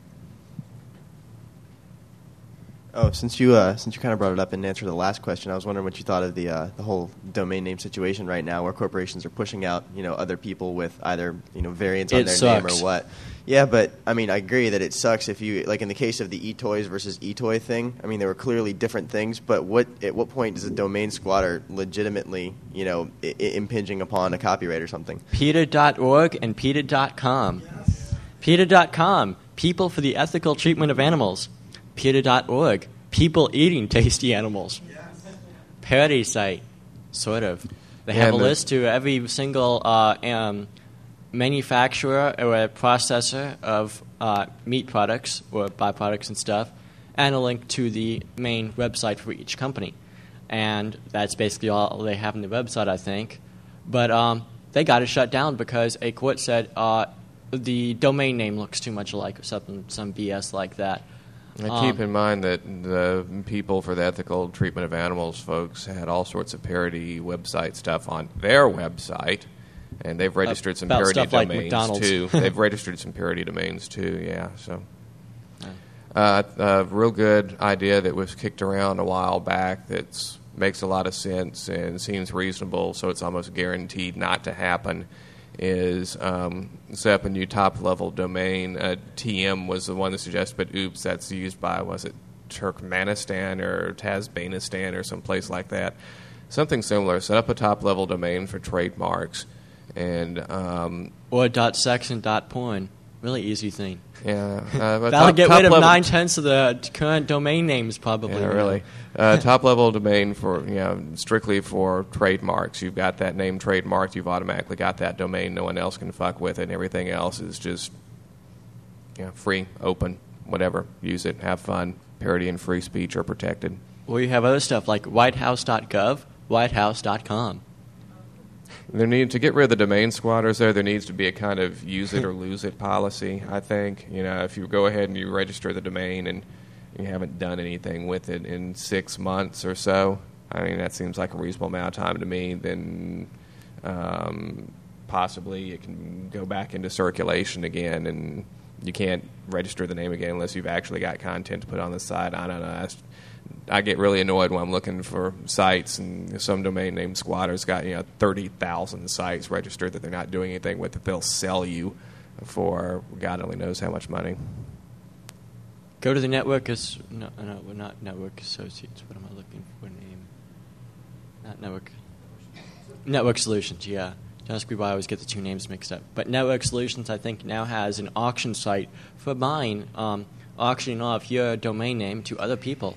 Oh, since you uh, since you kind of brought it up in answer to the last question, I was wondering what you thought of the uh, the whole domain name situation right now, where corporations are pushing out, you know, other people with either, you know, variants on It their sucks. name or what. Yeah, but I mean, I agree that it sucks if you, like in the case of the eToys versus eToy thing. I mean, there were clearly different things, but what at what point is a domain squatter legitimately, you know, I- I- impinging upon a copyright or something? PETA dot org and PETA dot com. PETA dot com, People for the Ethical Treatment of Animals. PETA dot org, People Eating Tasty Animals. Parody site, sort of. They have And a the- list to every single uh, um, manufacturer or a processor of uh, meat products or byproducts and stuff, and a link to the main website for each company. And that's basically all they have on the website, I think. But um, they got it shut down because a court said uh, the domain name looks too much alike or something, some B S like that. And Um, keep in mind that the People for the Ethical Treatment of Animals folks had all sorts of parody website stuff on their website, and they've registered some About parody stuff like domains McDonald's. too. They've registered some parody domains too. Yeah, so uh, a real good idea that was kicked around a while back that makes a lot of sense and seems reasonable, so it's almost guaranteed not to happen. Is um, set up a new top-level domain. Uh, T M was the one that suggested, but oops, that's used by, was it Turkmenistan or Tasmanistan or someplace like that? Something similar. Set up a top-level domain for trademarks. and um, Or dot sex and dot porn. Really easy thing. Yeah. Uh, but That'll top- get top rid of level- nine-tenths of the current domain names, probably. Yeah, really. Uh, top level domain for, you know, strictly for trademarks. You've got that name trademarked, you've automatically got that domain. No one else can fuck with it, and everything else is just, you know, free, open, whatever. Use it, have fun. Parody and free speech are protected. Or you have other stuff like whitehouse dot gov, whitehouse dot com. There need to get rid of the domain squatters. There, there needs to be a kind of use it or lose it policy. I think, you know, if you go ahead and you register the domain and you haven't done anything with it in six months or so, I mean that seems like a reasonable amount of time to me. Then um, possibly it can go back into circulation again, and you can't register the name again unless you've actually got content to put on the site. I don't know. That's, I get really annoyed when I'm looking for sites and some domain name squatters got, you know, thirty thousand sites registered that they're not doing anything with that they'll sell you for God only knows how much money. Go to the network as no, no, we're not network associates. What am I looking for? Name? Not network. Network Solutions. Yeah. Don't ask me why I always get the two names mixed up. But Network Solutions, I think, now has an auction site for buying, um, auctioning off your domain name to other people.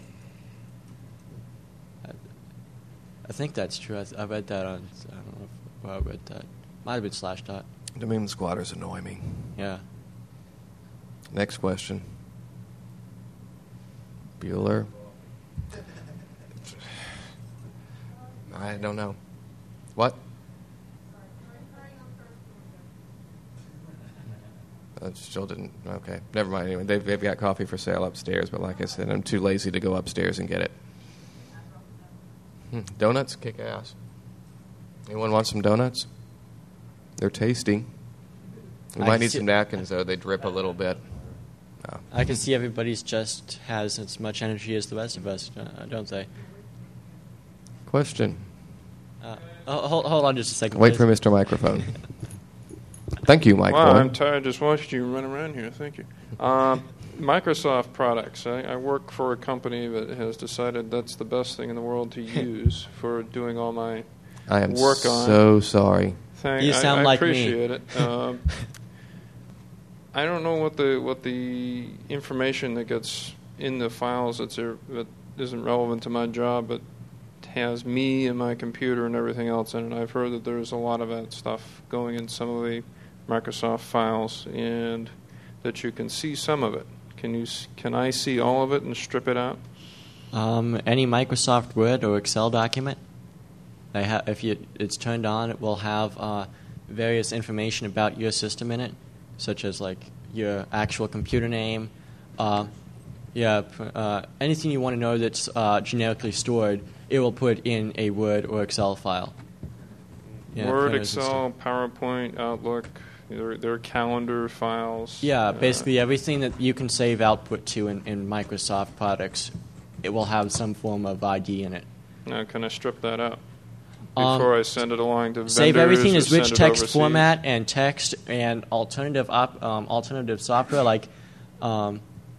I, I think that's true. I, I read that on. I don't know if, where I read that. Might have been Slashdot. Domain squatters annoy me. Yeah. Next question. Bueller. I don't know. What? I still didn't. Okay, never mind. Anyway, they've, they've got coffee for sale upstairs, but like I said, I'm too lazy to go upstairs and get it. Hmm. Donuts kick ass. Anyone want some donuts? They're tasty. We I might can need see- some napkins, though. They drip a little bit. Oh. I can see everybody's just has as much energy as the rest of us, uh, don't they? Question. Uh, oh, hold, hold on just a second. Wait please. for Mister Microphone. Thank you, Mike. Wow, Boyd. I'm tired just watching you run around here. Thank you. Um, Microsoft products. I, I work for a company that has decided that's the best thing in the world to use for doing all my I am work on. so sorry. You I, sound I like me. appreciate it. Um, I don't know what the what the information that gets in the files that's er, that isn't relevant to my job, but has me and my computer and everything else in it. I've heard that there's a lot of that stuff going in some of the Microsoft files, and that you can see some of it? Can you s- can I see all of it and strip it out? Um, any Microsoft Word or Excel document, they ha- if you, it's turned on, it will have uh, various information about your system in it, such as like your actual computer name, uh, yeah, pr- uh, anything you want to know that's uh, generically stored, it will put in a Word or Excel file. Yeah, Word, printers and Excel, PowerPoint, Outlook, their, their calendar files. Yeah, uh, basically everything that you can save output to in, in Microsoft products, it will have some form of I D in it. Now, can I strip that out Um, before I send it along to vendors? Save everything or as rich send it text overseas? format and text and alternative op, um, alternative software like, um,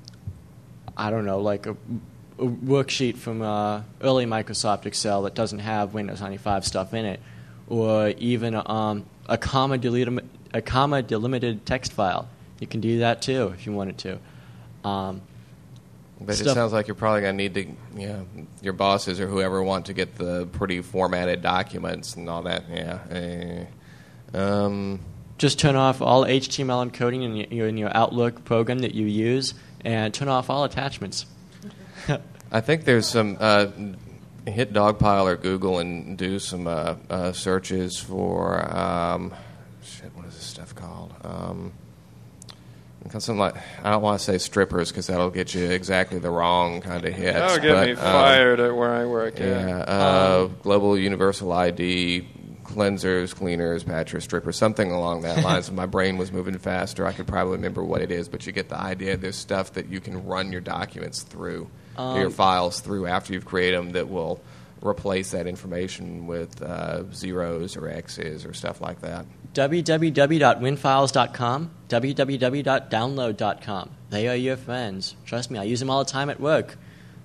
I don't know, like a, a worksheet from uh, early Microsoft Excel that doesn't have Windows ninety-five stuff in it, or even um, a comma deleted a comma delimited text file. You can do that too if you wanted to. Um, But stuff- it sounds like you're probably going to need to, you know, your bosses or whoever want to get the pretty formatted documents and all that. Yeah. Eh. Um, Just turn off all H T M L encoding in your, in your Outlook program that you use, and turn off all attachments. I think there's some. Uh, hit Dogpile or Google and do some uh, uh, searches for. Um, shit, what is this stuff called? Um, something like, I don't want to say strippers because that'll get you exactly the wrong kind of hits. That'll get but, me um, fired at where I work. Yeah, Yeah. uh, Um, global universal I D, cleansers, cleaners, patchers, strippers, something along that lines. If my brain was moving faster, I could probably remember what it is, but you get the idea. There's stuff that you can run your documents through, Um, your files through after you've created them that will replace that information with uh, zeros or X's or stuff like that. w w w dot winfiles dot com, w w w dot download dot com. They are your friends. Trust me, I use them all the time at work.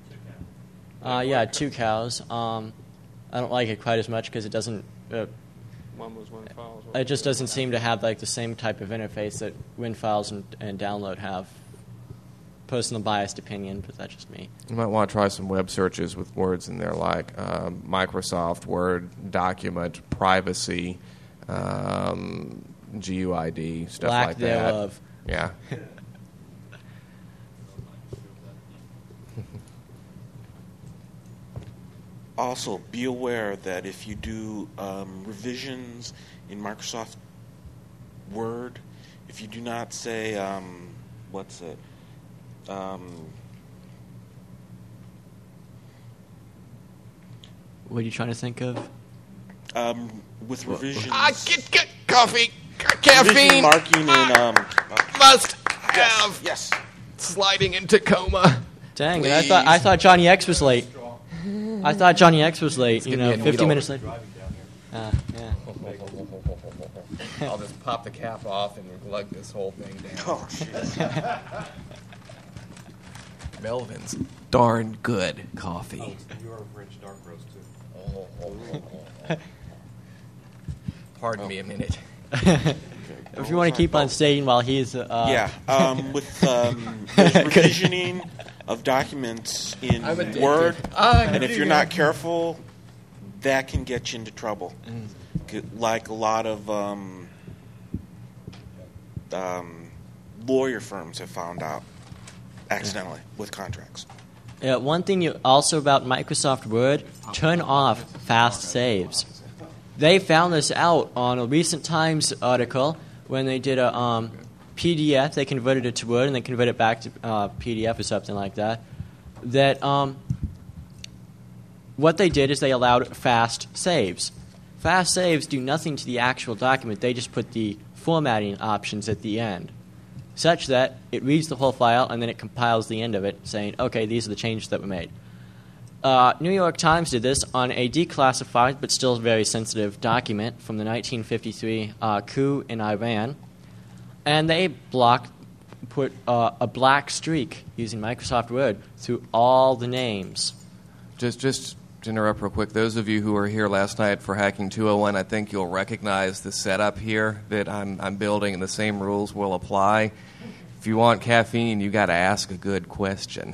Uh, yeah, two cows. Um, I don't like it quite as much because it doesn't. Uh, One was WinFiles. it just doesn't seem to have like the same type of interface that WinFiles and, and Download have. Personal biased opinion, but that's just me. You might want to try some web searches with words in there like um, Microsoft Word, document, privacy, um, G U I D, stuff Lack like thereof. that. Yeah. Also, be aware that if you do um, revisions in Microsoft Word, if you do not say, um, what's it? Um, What are you trying to think of? um, with revisions. Ah, get, get coffee, revision caffeine. marking in. Um, Must yes, have. yes. Sliding into coma. Dang, and I thought I thought Johnny X was late. I thought Johnny X was late. You give know, me a fifty needle. minutes late. Uh, yeah. I'll just pop the cap off and lug this whole thing down. Oh, shit. Melvin's darn good coffee. Your French dark roast, too. Oh, oh, oh, oh. Pardon me a minute. If you want to keep on staying while he's uh, yeah, um, with um, there's revisioning of documents in I'm addicted. Word, I'm and if you're addicted. not careful, that can get you into trouble. Mm. G- Like a lot of um, um, lawyer firms have found out accidentally with contracts. Yeah, one thing you also about Microsoft Word, turn off fast saves. They found this out on a recent Times article when they did a um, P D F. They converted it to Word and they converted it back to uh, P D F or something like that. That um, what they did is they allowed fast saves. Fast saves do nothing to the actual document. They just put the formatting options at the end, such that it reads the whole file and then it compiles the end of it, saying, okay, these are the changes that were made. Uh, New York Times did this on a declassified but still very sensitive document from the nineteen fifty-three uh, coup in Iran, and they blocked, put uh, a black streak using Microsoft Word through all the names. Just, just to interrupt real quick, those of you who were here last night for Hacking two oh one, I think you'll recognize the setup here that I'm, I'm building, and the same rules will apply. If you want caffeine, you got to ask a good question.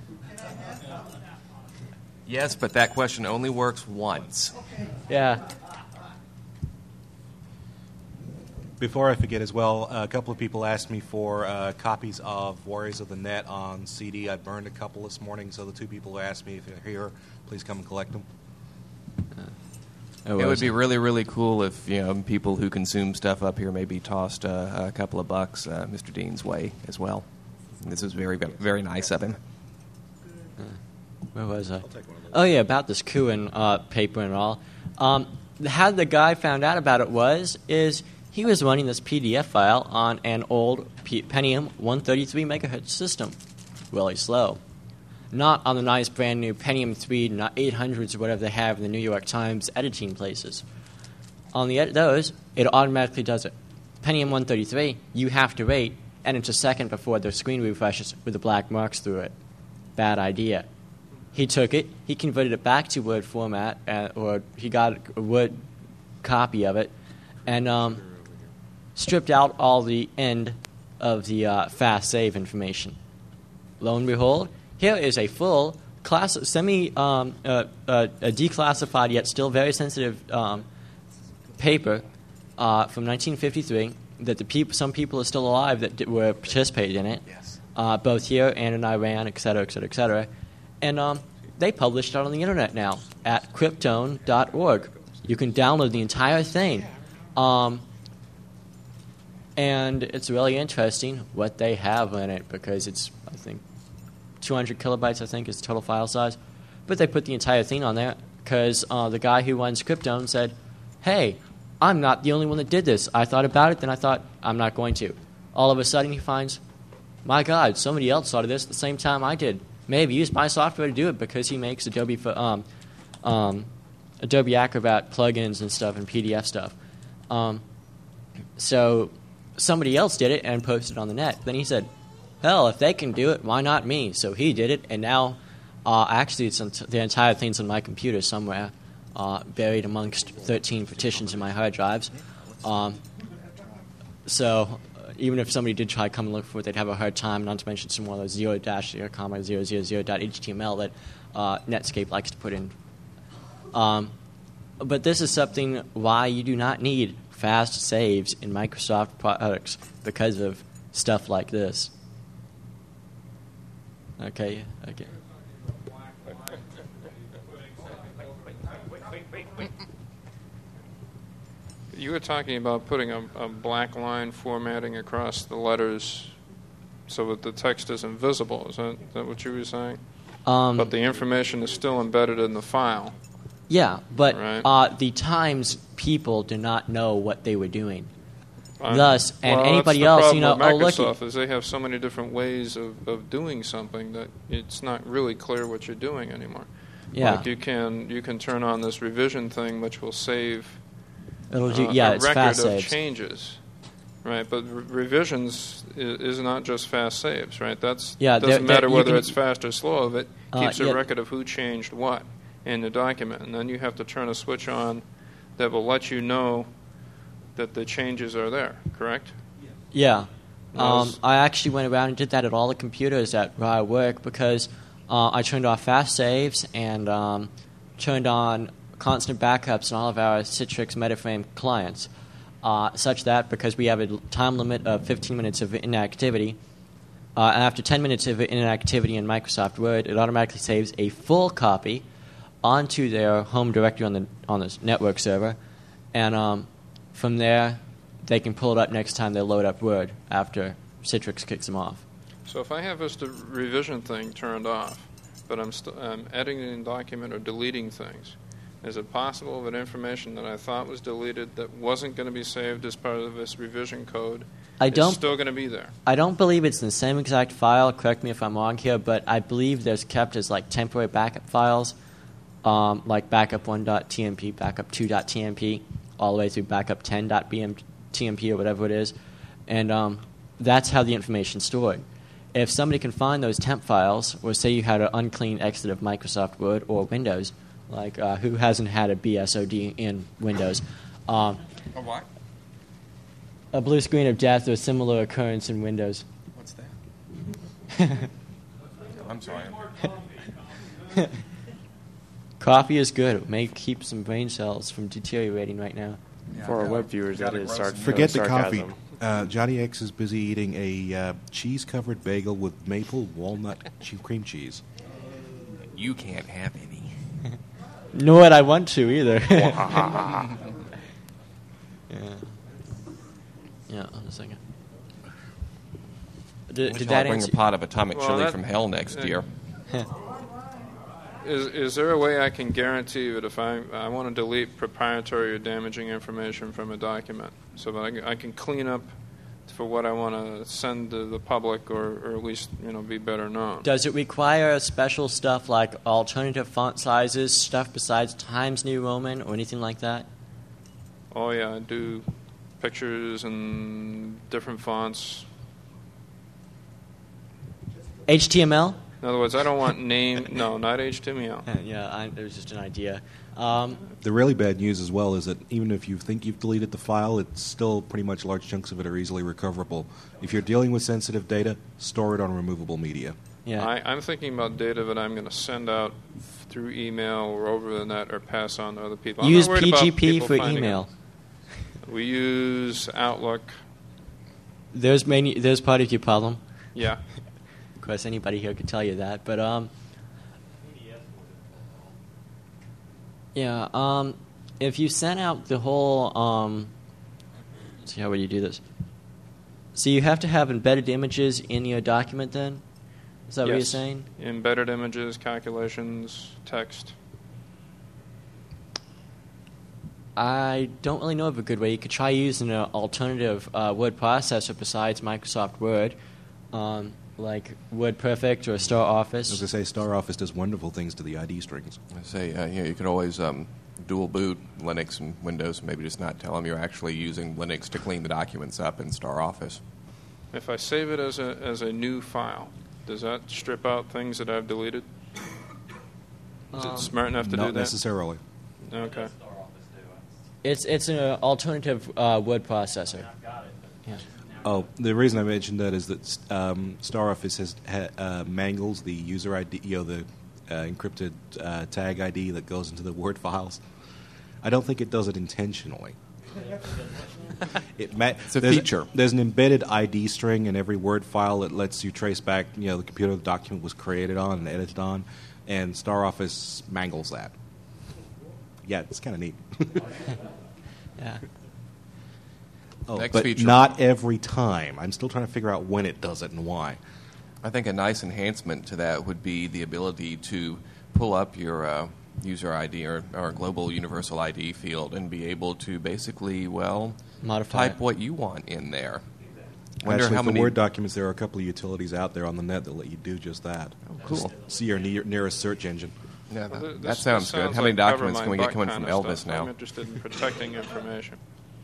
Yes, but that question only works once. Yeah. before I forget as well, a couple of people asked me for uh, copies of Warriors of the Net on C D. I burned a couple this morning, so the two people who asked me if they're here, please come and collect them. It would be really, really cool if you know people who consume stuff up here maybe tossed uh, a couple of bucks uh, Mister Dean's way as well. This was very, very nice of him. Uh, where was I? Oh yeah, about this coup and uh, paper and all. Um, how the guy found out about it was is he was running this P D F file on an old P- Pentium one thirty-three megahertz system, really slow. Not on the nice brand new Pentium three eight hundreds or whatever they have in the New York Times editing places. On the ed- those, it automatically does it. Pentium one thirty-three, you have to wait, and it's a second before the screen refreshes with the black marks through it. Bad idea. He took it, he converted it back to Word format, uh, or he got a Word copy of it, and um, stripped out all the end of the uh, fast save information. Lo and behold, here is a full class, semi um, uh, uh, a declassified yet still very sensitive um, paper uh, from nineteen fifty-three that the peop- some people are still alive that d- were participated in it, yes. uh, both here and in Iran, et cetera, et cetera, et cetera. And um, they published it on the internet now at Cryptone dot org. You can download the entire thing. Um, and it's really interesting what they have in it because it's, I think, two hundred kilobytes, I think, is the total file size. But they put the entire thing on there because uh, the guy who runs Cryptone said, hey, I'm not the only one that did this. I thought about it, then I thought, I'm not going to. All of a sudden he finds, my God, somebody else thought of this at the same time I did. May have used my software to do it because he makes Adobe for, um, um, Adobe Acrobat plugins and stuff and P D F stuff. Um, so somebody else did it and posted it on the net. Then he said, hell, if they can do it, why not me? So he did it, and now uh, actually it's ent- the entire thing's on my computer somewhere, uh, buried amongst thirteen partitions in my hard drives. Um, so uh, even if somebody did try to come and look for it, they'd have a hard time, not to mention some more of those zero dash zero comma zero zero zero dot H T M L that uh, Netscape likes to put in. Um, but this is something why you do not need fast saves in Microsoft products because of stuff like this. Okay, okay. You were talking about putting a, a black line formatting across the letters so that the text isn't visible. Is that, is that what you were saying? Um, but the information is still embedded in the file. Yeah, but right? uh, the Times people do not know what they were doing. Um, Thus, and well, anybody that's the else, you know, problem oh, with look. Microsoft is they have so many different ways of, of doing something that it's not really clear what you're doing anymore. Yeah. Like you can you can turn on this revision thing, which will save It'll do, uh, yeah, a it's record fast of saves. changes, right? But re- revisions is, is not just fast saves, right? That's Yeah, doesn't they're- they're- matter you whether can- it's fast or slow. Of it Uh, keeps a yeah. record of who changed what in the document, and then you have to turn a switch on that will let you know that the changes are there. Correct? Yeah. Um, Those- I actually went around and did that at all the computers at where I work because uh, I turned off fast saves and um, turned on constant backups on all of our Citrix MetaFrame clients, uh, such that because we have a time limit of fifteen minutes of inactivity, uh, and after ten minutes of inactivity in Microsoft Word, it automatically saves a full copy onto their home directory on the on the network server, and um, from there they can pull it up next time they load up Word after Citrix kicks them off. So if I have this de- revision thing turned off, but I'm, st- I'm editing a document or deleting things, is it possible that information that I thought was deleted that wasn't going to be saved as part of this revision code I is don't- still going to be there? I don't believe it's in the same exact file. Correct me if I'm wrong here, but I believe there's kept as like temporary backup files, um, like backup one dot T M P, backup two dot T M P, all the way through backup ten dot T M P or whatever it is, and um, that's how the information's stored. If somebody can find those temp files, or say you had an unclean exit of Microsoft Word or Windows, like uh, who hasn't had a B S O D in Windows? Um, A what? a blue screen of death or similar occurrence in Windows. What's that? I'm sorry. Coffee is good. It may keep some brain cells from deteriorating right now. For our web viewers, that is sar- Forget the coffee. sarcasm. Uh, Johnny X is busy eating a uh, cheese-covered bagel with maple walnut che- cream cheese. You can't have any. Nor would I want to either. yeah. Yeah, on a second. Did, Wish did I'll that bring answer? a pot of atomic Well, chili that- from hell next uh, year. Is is there a way I can guarantee that if I I want to delete proprietary or damaging information from a document, so that I can, I can clean up for what I want to send to the public, or, or at least you know be better known? Does it require special stuff like alternative font sizes, stuff besides Times New Roman, or anything like that? Oh yeah, I do pictures and different fonts. H T M L? In other words, I don't want name. No, not H T M L. Uh, yeah, I, it was just an idea. Um, The really bad news as well is that even if you think you've deleted the file, it's still pretty much large chunks of it are easily recoverable. If you're dealing with sensitive data, store it on removable media. Yeah. I, I'm thinking about data that I'm going to send out through email or over the net or pass on to other people. I'm use not worried P about G P people for finding email. it. We use Outlook. There's many. There's part of your problem. Yeah. Of course, anybody here could tell you that, but um, yeah. Um, if you sent out the whole um, let's see, how would you do this? So you have to have embedded images in your document. Then, is that what you're Yes. saying? Embedded images, calculations, text. I don't really know of a good way. You could try using an alternative uh, word processor besides Microsoft Word, um, like WordPerfect or StarOffice. As I say, StarOffice does wonderful things to the I D strings. I say, uh, yeah, you could always um, dual boot Linux and Windows, maybe just not tell them you're actually using Linux to clean the documents up in StarOffice. If I save it as a as a new file, does that strip out things that I've deleted? Is Um, it smart enough to Not do that? necessarily. Okay. It's it's an alternative uh, word processor. Yeah. Oh, the reason I mentioned that is that um, StarOffice has ha, uh, mangles the user I D, you know, the uh, encrypted uh, tag I D that goes into the Word files. I don't think it does it intentionally. It ma- It's a there's feature. There's an embedded I D string in every Word file that lets you trace back, you know, the computer the document was created on and edited on, and StarOffice mangles that. Yeah, it's kind of neat. Yeah. Oh, Next but feature. not every time. I'm still trying to figure out when it does it and why. I think a nice enhancement to that would be the ability to pull up your uh, user I D or, or global universal I D field and be able to basically, well, Modify type it. what you want in there. Wonder Actually, how for many Word documents, there are a couple of utilities out there on the net that let you do just that. Oh, cool. Just see your near, nearest search engine. Yeah, Well, that, th- that this- sounds this good. sounds How many like documents cover can we my get coming butt from kind of Elvis stuff. now? I'm interested in protecting information.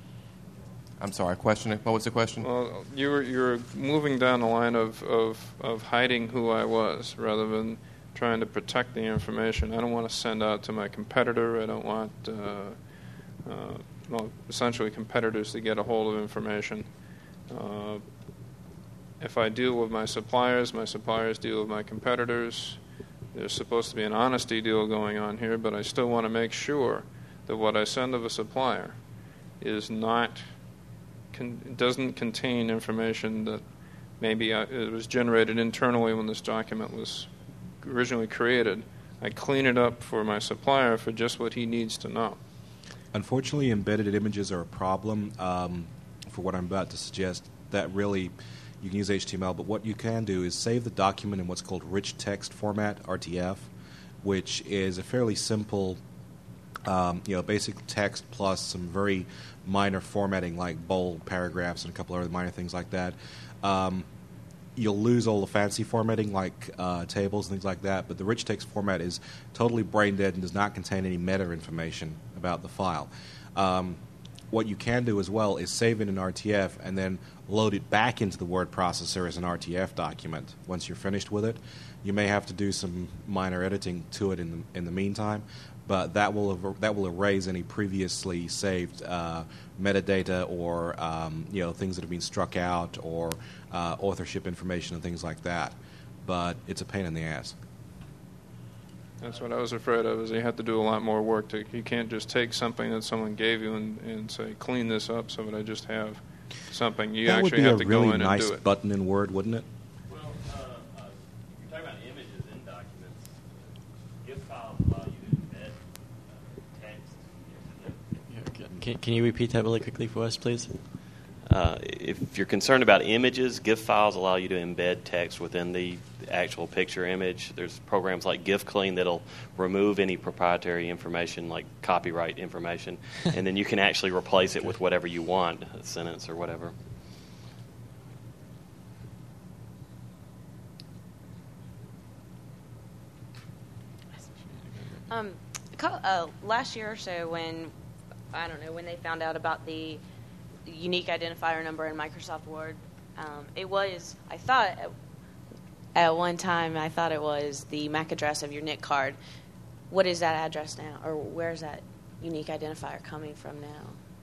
I'm sorry, question. What was the question? Well, you were you were moving down the line of, of, of hiding who I was rather than trying to protect the information. I don't want to send out to my competitor. I don't want uh, uh, well, essentially competitors to get a hold of information. Uh, if I deal with my suppliers, my suppliers deal with my competitors. There's supposed to be an honesty deal going on here, but I still want to make sure that what I send of a supplier is not con- doesn't contain information that maybe I, it was generated internally when this document was originally created. I clean it up for my supplier for just what he needs to know. Unfortunately, embedded images are a problem um, for what I'm about to suggest. That really, you can use H T M L, but what you can do is save the document in what's called rich text format, R T F, which is a fairly simple, um, you know, basic text plus some very minor formatting like bold paragraphs and a couple other minor things like that. Um, you'll lose all the fancy formatting like uh, tables and things like that, but the rich text format is totally brain dead and does not contain any meta information about the file. Um, what you can do as well is save it in R T F and then load it back into the word processor as an R T F document once you're finished with it. You may have to do some minor editing to it in the, in the meantime, but that will er- that will erase any previously saved uh, metadata or um, you know things that have been struck out or uh, authorship information and things like that. But it's a pain in the ass. That's what I was afraid of. Is you have to do a lot more work. To you can't just take something that someone gave you and, and say clean this up so that I just have something. You that would actually be have a to really go in nice and do it. button in Word, wouldn't it? Well, uh, uh, you're talking about images in documents. GIF files allow you to embed uh, text. Can, can you repeat that really quickly for us, please? Uh, if you're concerned about images, GIF files allow you to embed text within the actual picture image. There's programs like GIF Clean that'll remove any proprietary information, like copyright information, and then you can actually replace it with whatever you want, a sentence or whatever. Um, co- uh, last year or so, when I don't know when they found out about the unique identifier number in Microsoft Word, um, it was I thought at, at one time I thought it was the M A C address of your N I C card. What is that address now, or where is that unique identifier coming from now?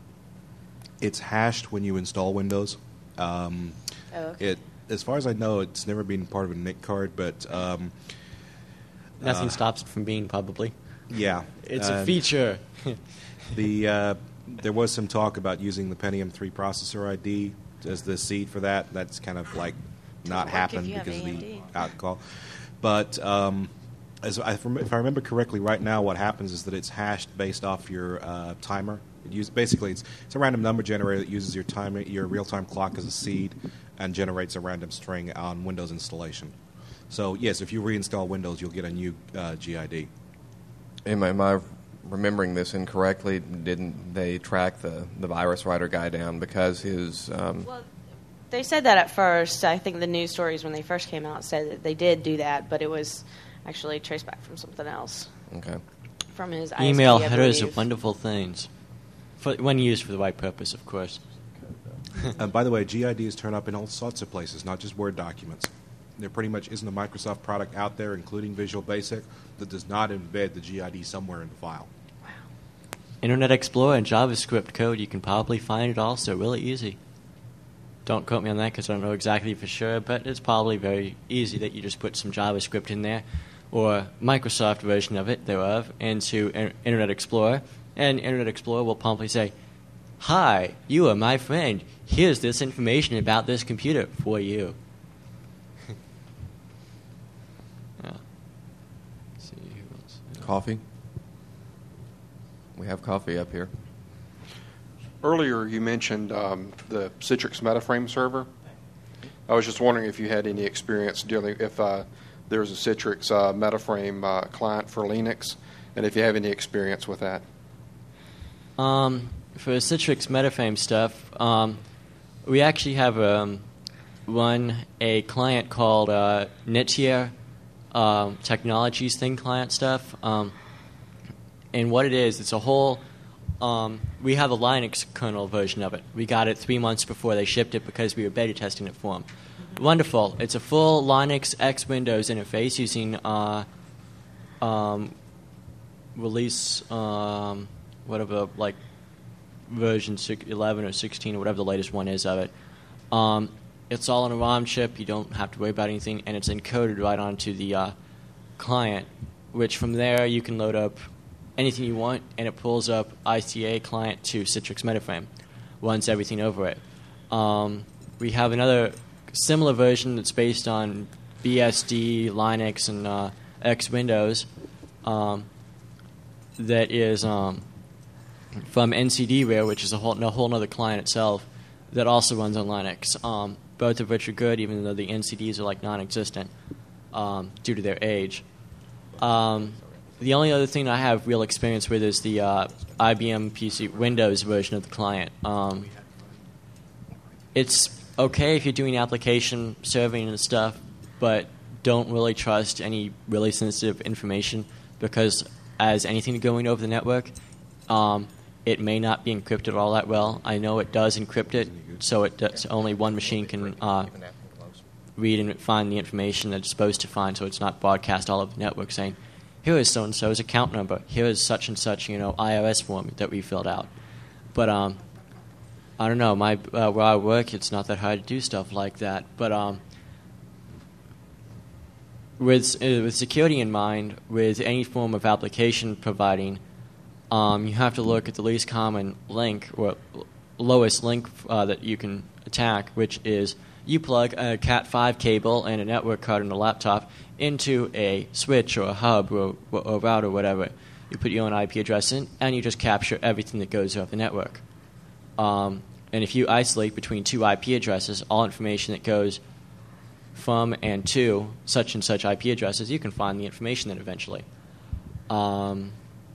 It's hashed when you install Windows. Um, Oh, okay. It, as far as I know, it's never been part of a N I C card, but um, Nothing uh, stops it from being, probably. Yeah, It's a and feature. the uh, there was some talk about using the Pentium three processor I D as the seed for that. That's kind of like not Work if happened you have because of A M the D. outcall. But um, as I, if I remember correctly, right now what happens is that it's hashed based off your uh, timer. It use, basically, it's, it's a random number generator that uses your timer, your real-time clock as a seed, and generates a random string on Windows installation. So yes, if you reinstall Windows, you'll get a new uh, G I D. Am I, am I remembering this incorrectly? Didn't they track the, the virus writer guy down because his... Um, Well, they said that at first. I think the news stories when they first came out said that they did do that, but it was actually traced back from something else. Okay. From his I S P, Email I headers are believe. wonderful things, for, when used for the right purpose, of course. And by the way, G I Ds turn up in all sorts of places, not just Word documents. There pretty much isn't a Microsoft product out there, including Visual Basic, that does not embed the G I D somewhere in the file. Internet Explorer and JavaScript code, you can probably find it also really easy. Don't quote me on that because I don't know exactly for sure, but it's probably very easy that you just put some JavaScript in there, or Microsoft version of it, thereof, into In- Internet Explorer, and Internet Explorer will promptly say, "Hi, you are my friend. Here's this information about this computer for you." Yeah. Let's see who else. Coffee? We have coffee up here. Earlier, you mentioned um, the Citrix MetaFrame server. I was just wondering if you had any experience dealing if uh, there was a Citrix uh, MetaFrame uh, client for Linux, and if you have any experience with that. Um, for Citrix MetaFrame stuff, um, we actually have um, run a client called uh, Nettier um, Technologies Thing client stuff. Um, and what it is, it's a whole... Um, we have a Linux kernel version of it. We got it three months before they shipped it because we were beta testing it for them. Wonderful. It's a full Linux X Windows interface using uh, um, release, um, whatever, like version eleven or sixteen or whatever the latest one is of it. Um, it's all on a ROM chip. You don't have to worry about anything, and it's encoded right onto the uh, client, which from there you can load up anything you want, and it pulls up I C A client to Citrix MetaFrame, runs everything over it. Um, we have another similar version that's based on B S D, Linux, and uh, X Windows um, that is um, from N C D Rare, which is a whole, a whole other client itself that also runs on Linux. Um, both of which are good, even though the N C Ds are like non-existent um, due to their age. Um, The only other thing I have real experience with is the uh, I B M P C Windows version of the client. Um, it's okay if you're doing application serving and stuff, but don't really trust any really sensitive information because as anything going over the network, um, it may not be encrypted all that well. I know it does encrypt it, so it does, only one machine can uh, read and find the information that it's supposed to find, so it's not broadcast all over the network saying, here is so-and-so's account number. Here is such and such, you know, I R S form that we filled out. But um, I don't know. My uh, where I work, it's not that hard to do stuff like that. But um, with uh, with security in mind, with any form of application providing, um, you have to look at the least common link or l- lowest link uh, that you can attack, which is you plug a Cat five cable and a network card on a laptop into a switch or a hub or, or a router or whatever. You put your own I P address in, and you just capture everything that goes off the network. Um, and if you isolate between two I P addresses, all information that goes from and to such and such I P addresses, you can find the information then eventually. Um,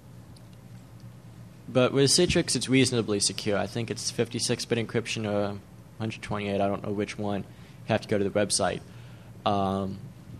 but with Citrix, it's reasonably secure. I think it's fifty-six bit encryption or one hundred twenty-eight. I don't know which one. You have to go to the website. Um,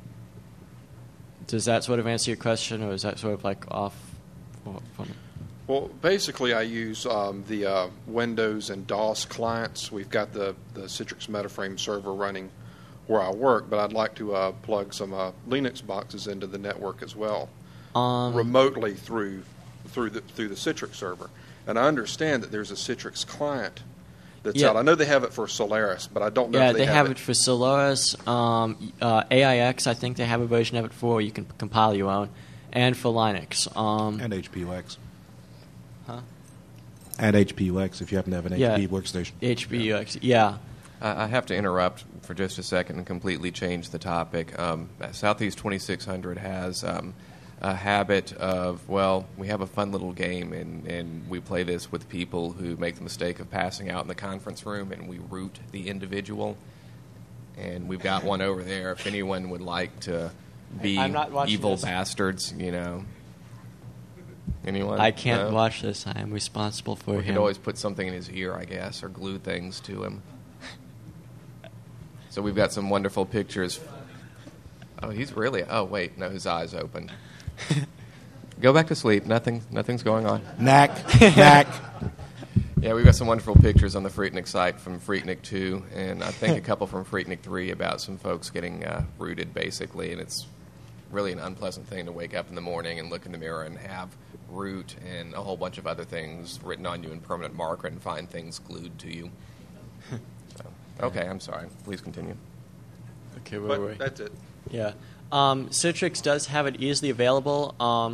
does that sort of answer your question, or is that sort of like off from it? Well, basically, I use um, the uh, Windows and DOS clients. We've got the, the Citrix MetaFrame server running where I work, but I'd like to uh, plug some uh, Linux boxes into the network as well, um, remotely through through the through the Citrix server. And I understand that there's a Citrix client that's yeah. out. I know they have it for Solaris, but I don't know yeah, if they, they have, have it. it for Solaris. Um, uh, A I X, I think they have a version of it for. You can compile your own, and for Linux. Um, and H P U X. Huh? And H P U X if you happen to have an yeah. H P workstation. H P U X, yeah. I have to interrupt for just a second and completely change the topic. Um, Southeast twenty-six hundred has um, a habit of, well, we have a fun little game, and, and we play this with people who make the mistake of passing out in the conference room, and we root the individual. And we've got one over there. If anyone would like to be I'm not watching evil this. bastards, you know. Anyone? I can't No? watch this. I am responsible for We him. could always put something in his ear, I guess, or glue things to him. So we've got some wonderful pictures. Oh, he's really... Oh, wait. No, his eye's open. Go back to sleep. Nothing. Nothing's going on. Knack. Knack. Yeah, we've got some wonderful pictures on the Freaknik site from Freaknik two, and I think a couple from Freaknik three about some folks getting uh, rooted, basically, and it's really an unpleasant thing to wake up in the morning and look in the mirror and have root and a whole bunch of other things written on you in permanent marker and find things glued to you. So, okay, I'm sorry. Please continue. Okay, wait, But wait. that's it. Yeah. Um, Citrix does have it easily available. Um,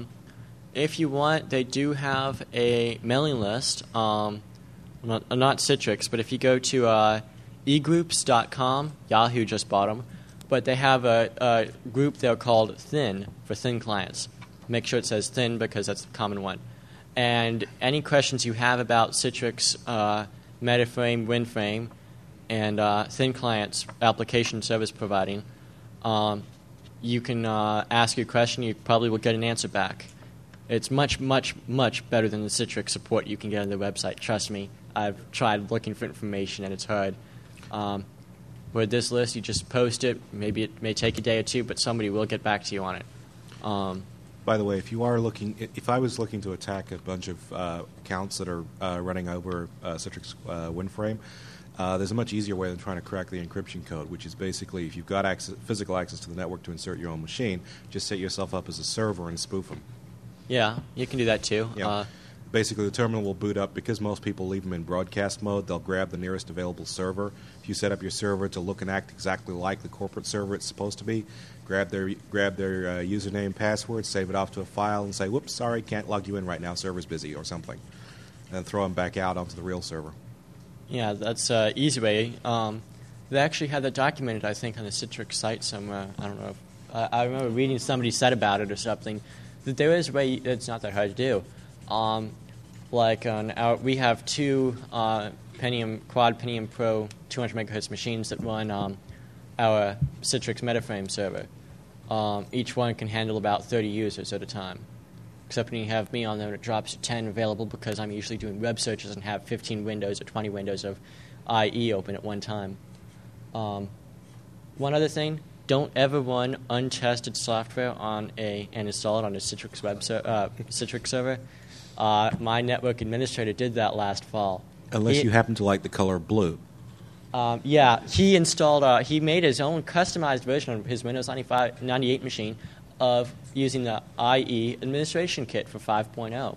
if you want, they do have a mailing list. Um, not, not Citrix, but if you go to uh, e groups dot com, Yahoo just bought them, but they have a, a group there called Thin, for thin clients. Make sure it says Thin because that's the common one. And any questions you have about Citrix, uh, MetaFrame, WinFrame, and uh, thin clients application service providing, um, you can uh, ask your question. You probably will get an answer back. It's much, much, much better than the Citrix support you can get on their website. Trust me. I've tried looking for information, and it's hard. Um, with this list, you just post it. Maybe it may take a day or two, but somebody will get back to you on it. Um, By the way, if you are looking, if I was looking to attack a bunch of uh, accounts that are uh, running over uh, Citrix uh, WinFrame, uh, there's a much easier way than trying to crack the encryption code, which is basically if you've got access, physical access to the network to insert your own machine, just set yourself up as a server and spoof them. yeah, you can do that too. Yeah. Uh, Basically, the terminal will boot up. Because most people leave them in broadcast mode, they'll grab the nearest available server. If you set up your server to look and act exactly like the corporate server it's supposed to be, grab their grab their uh, username, password, save it off to a file, and say, whoops, sorry, can't log you in right now, server's busy, or something. And throw them back out onto the real server. Yeah, that's an uh, easy way. Um, they actually had that documented, I think, on the Citrix site somewhere. I don't know. If, uh, I remember reading somebody said about it or something, that there is a way, it's not that hard to do. Um, like on our, we have two uh, Pentium, Quad Pentium Pro two hundred megahertz machines that run um, our Citrix MetaFrame server. Um, each one can handle about thirty users at a time. Except when you have me on there, it drops to ten available because I'm usually doing web searches and have fifteen windows or twenty windows of I E open at one time. Um, one other thing, don't ever run untested software on a and install it on a Citrix web ser- uh, Citrix server. Uh, my network administrator did that last fall. Unless He- you happen to like the color blue. Um, yeah, he installed. Uh, he made his own customized version of his Windows ninety-five, ninety-eight machine of using the I E administration kit for five point oh.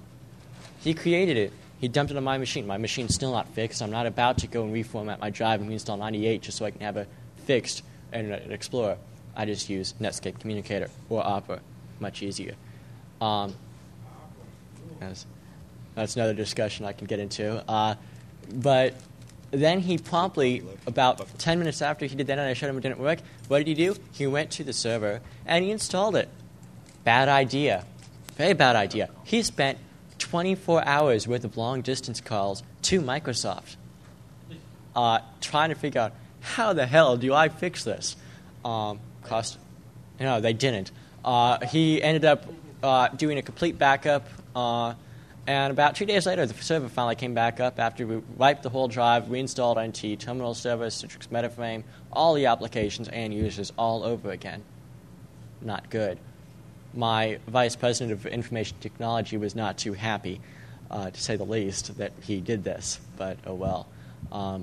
He created it. He dumped it on my machine. My machine's still not fixed. I'm not about to go and reformat my drive and reinstall ninety-eight just so I can have a fixed Internet Explorer. I just use Netscape Communicator or Opera, much easier. Um, that's, that's another discussion I can get into. Uh, but then he promptly, about ten minutes after he did that and I showed him it didn't work, what did he do? He went to the server and he installed it. Bad idea. Very bad idea. He spent twenty-four hours worth of long-distance calls to Microsoft uh, trying to figure out, how the hell do I fix this? Um, cost? No, they didn't. Uh, he ended up uh, doing a complete backup, uh, and about two days later, the server finally came back up after we wiped the whole drive, reinstalled N T, terminal server, Citrix MetaFrame, all the applications and users all over again. Not good. My vice president of information technology was not too happy, uh, to say the least, that he did this, but oh well. Um,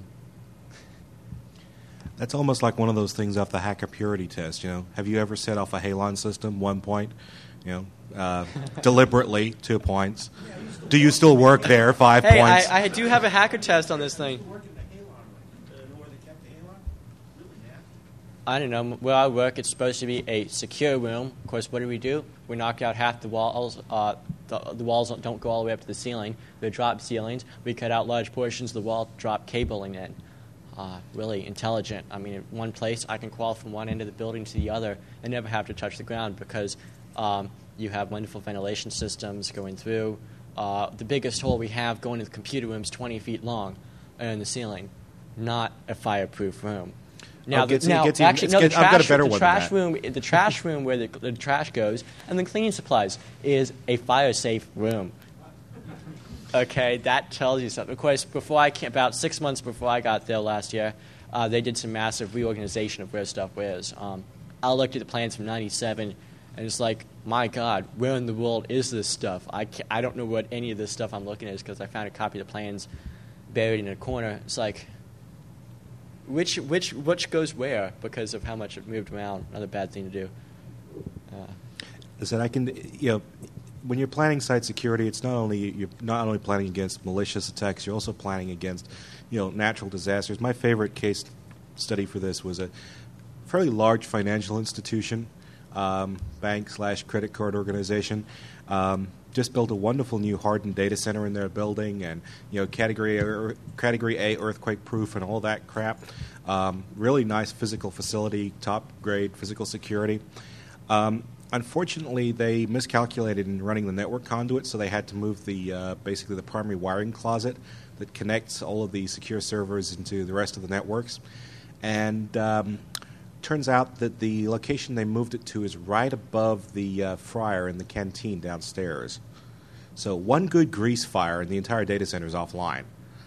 That's almost like one of those things off the hacker purity test. You know, have you ever set off a Halon system one point, you know, uh, deliberately two points? Do you still work there? Five hey, points. I, I do have a hacker test on this thing. I don't know. Where I work, it's supposed to be a secure room. Of course, what do we do? We knock out half the walls. Uh, the, the walls don't go all the way up to the ceiling. They drop ceilings. We cut out large portions of the wall, drop cabling in. Uh, really intelligent. I mean, in one place, I can crawl from one end of the building to the other and never have to touch the ground because um, you have wonderful ventilation systems going through. Uh, the biggest hole we have going to the computer room is twenty feet long in the ceiling. Not a fireproof room. Now, Oh, it gets- the, it now gets even- actually, it's no, the get- I've got a trash, better the one than trash that. room, the trash room where the, the trash goes, and the cleaning supplies is a fire-safe room. Okay, that tells you something. Of course, before I came, about six months before I got there last year, uh, they did some massive reorganization of where stuff was. Um, I looked at the plans from ninety-seven, and it's like, my God, where in the world is this stuff? I can't, I don't know what any of this stuff I'm looking at is because I found a copy of the plans buried in a corner. It's like, which which which goes where because of how much it moved around? Another bad thing to do. Uh, Listen, I can, you know, when you're planning site security, it's not only you're not only planning against malicious attacks, you're also planning against, you know, natural disasters. My favorite case study for this was a fairly large financial institution, um, bank slash credit card organization. Um, just built a wonderful new hardened data center in their building, and you know, category A, category A earthquake proof and all that crap. Um, really nice physical facility, top grade physical security. Um, unfortunately, they miscalculated in running the network conduit, so they had to move the uh, basically the primary wiring closet that connects all of the secure servers into the rest of the networks. And um, turns out that the location they moved it to is right above the uh, fryer in the canteen downstairs. So one good grease fire and the entire data center is offline.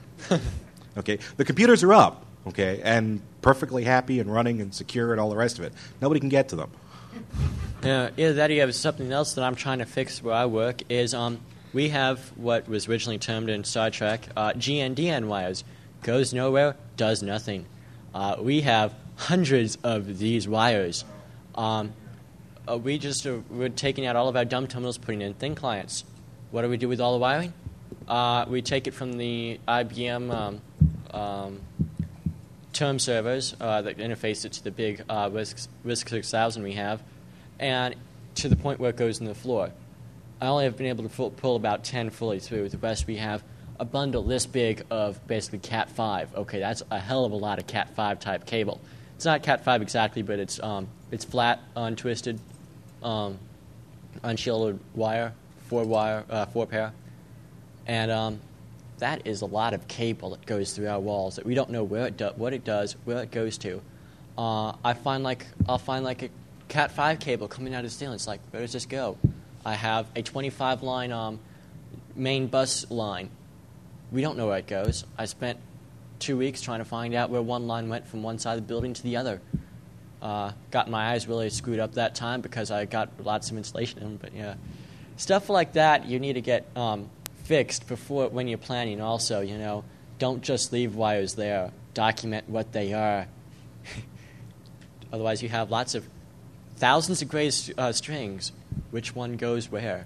Okay, the computers are up, okay, and perfectly happy and running and secure and all the rest of it. Nobody can get to them. Yeah, either that or you have something else that I'm trying to fix where I work is um, we have what was originally termed in Star Trek uh, G N D N wires. Goes nowhere, does nothing. Uh, we have hundreds of these wires. Um, uh, we just uh, we're taking out all of our dumb terminals, putting in thin clients. What do we do with all the wiring? Uh, we take it from the I B M um, um, term servers uh, that interface it to the big uh, RISC, RISC six thousand we have, and to the point where it goes in the floor. I only have been able to full, pull about ten fully through. The rest we have a bundle this big of basically Cat five. Okay, that's a hell of a lot of Cat five type cable. It's not Cat five exactly, but it's um, it's flat, untwisted, um, unshielded wire, four wire, uh, four pair, and um, that is a lot of cable that goes through our walls that we don't know where it do- what it does, where it goes to. Uh, I find like I'll find like a Cat five cable coming out of the ceiling. It's like, where does this go? I have a twenty-five line um, main bus line. We don't know where it goes. I spent two weeks trying to find out where one line went from one side of the building to the other. Uh, got my eyes really screwed up that time because I got lots of insulation in them. But yeah, stuff like that you need to get um, fixed before when you're planning. Also, you know, don't just leave wires there. Document what they are. Otherwise, you have lots of thousands of gray uh, strings. Which one goes where?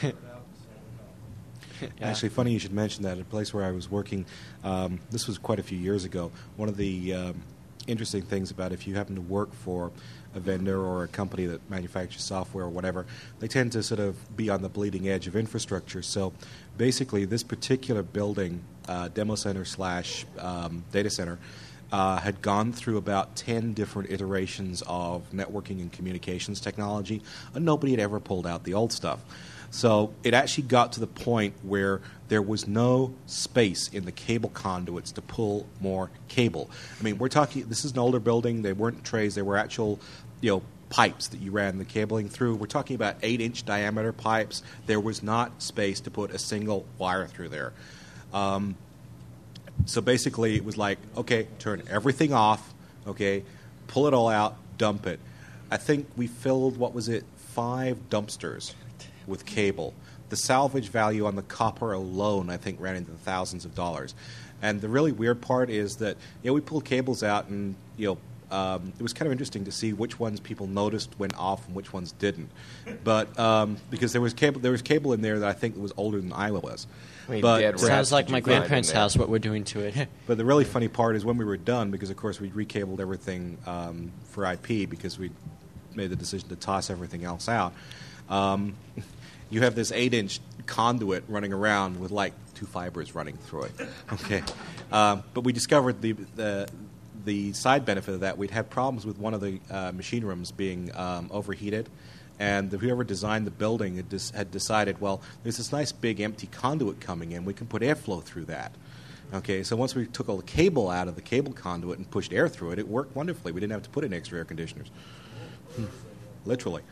Yeah. Actually, funny you should mention that. At a place where I was working, um, this was quite a few years ago, one of the um, interesting things about if you happen to work for a vendor or a company that manufactures software or whatever, they tend to sort of be on the bleeding edge of infrastructure. So basically, this particular building, uh, demo center slash um, data center, uh, had gone through about ten different iterations of networking and communications technology, and nobody had ever pulled out the old stuff. So it actually got to the point where there was no space in the cable conduits to pull more cable. I mean, we're talking, this is an older building. They weren't trays. They were actual, you know, pipes that you ran the cabling through. We're talking about eight-inch diameter pipes. There was not space to put a single wire through there. Um, so basically it was like, okay, turn everything off, okay, pull it all out, dump it. I think we filled, what was it, five dumpsters with cable. The salvage value on the copper alone, I think, ran into the thousands of dollars. And the really weird part is that, you know, we pulled cables out, and, you know, um, it was kind of interesting to see which ones people noticed went off and which ones didn't. But um, because there was cable, there was cable in there that I think was older than I was. I mean, but dead rats sounds like my grandparents' house. What we're doing to it. But the really funny part is when we were done, because of course we recabled everything um, for I P because we made the decision to toss everything else out. Um, you have this eight-inch conduit running around with like two fibers running through it. Okay, um, but we discovered the, the the side benefit of that. We'd had problems with one of the uh, machine rooms being um, overheated, and the, whoever designed the building had, dis- had decided, well, there's this nice big empty conduit coming in. We can put airflow through that. Okay, so once we took all the cable out of the cable conduit and pushed air through it, it worked wonderfully. We didn't have to put in extra air conditioners. Hmm. Literally.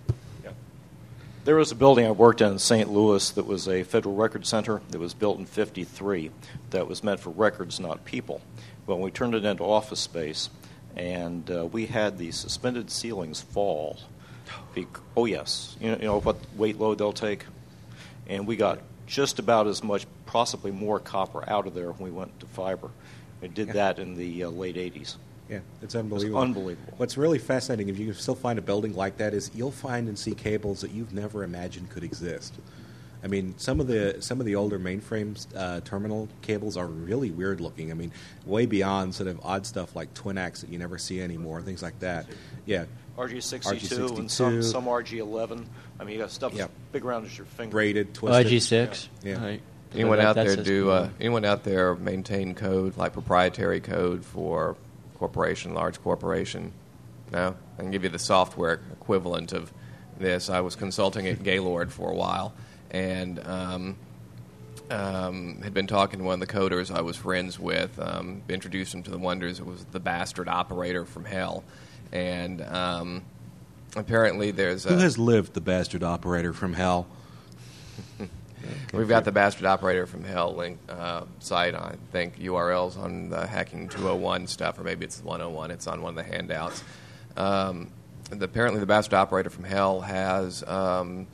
There was a building I worked in in Saint Louis that was a Federal Record Center that was built in fifty-three that was meant for records, not people. Well, we turned it into office space, and uh, we had the suspended ceilings fall. Be- oh, yes. You know, you know what weight load they'll take? And we got just about as much, possibly more copper out of there when we went to fiber. We did Yeah. that in the uh, late eighties. Yeah, it's unbelievable. It's unbelievable. What's really fascinating, if you can still find a building like that, is you'll find and see cables that you've never imagined could exist. I mean, some of the some of the older mainframe uh, terminal cables are really weird looking. I mean, way beyond sort of odd stuff like Twinax that you never see anymore, things like that. Yeah, R G sixty-two and some, some R G eleven. I mean, you got stuff Yeah. as big around as your finger. Braided, twisted. R G six. Yeah. Right. Anyone That- out that's there just do? cool. Uh, anyone out there maintain code like proprietary code for corporation, large corporation? No, I can give you the software equivalent of this. I was consulting at Gaylord for a while, and um, um, had been talking to one of the coders I was friends with. Um, introduced him to the wonders. It was the bastard operator from hell, and um, apparently there's a, Who has lived the bastard operator from hell? We've got the Bastard Operator from Hell link uh, site, I think, U R Ls on the Hacking two oh one stuff, or maybe it's one oh one. It's on one of the handouts. Um, the, apparently, the Bastard Operator from Hell has um,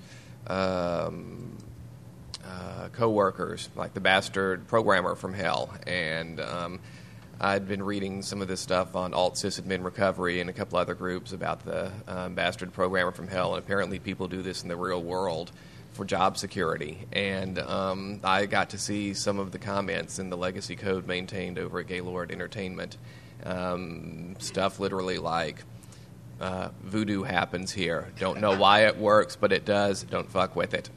um, uh, co-workers, like the Bastard Programmer from Hell. And um, I'd been reading some of this stuff on Alt Sysadmin Recovery and a couple other groups about the um, Bastard Programmer from Hell, and apparently people do this in the real world for job security. And um, I got to see some of the comments in the legacy code maintained over at Gaylord Entertainment. Um, stuff literally like, uh, voodoo happens here. Don't know why it works, but it does. Don't fuck with it.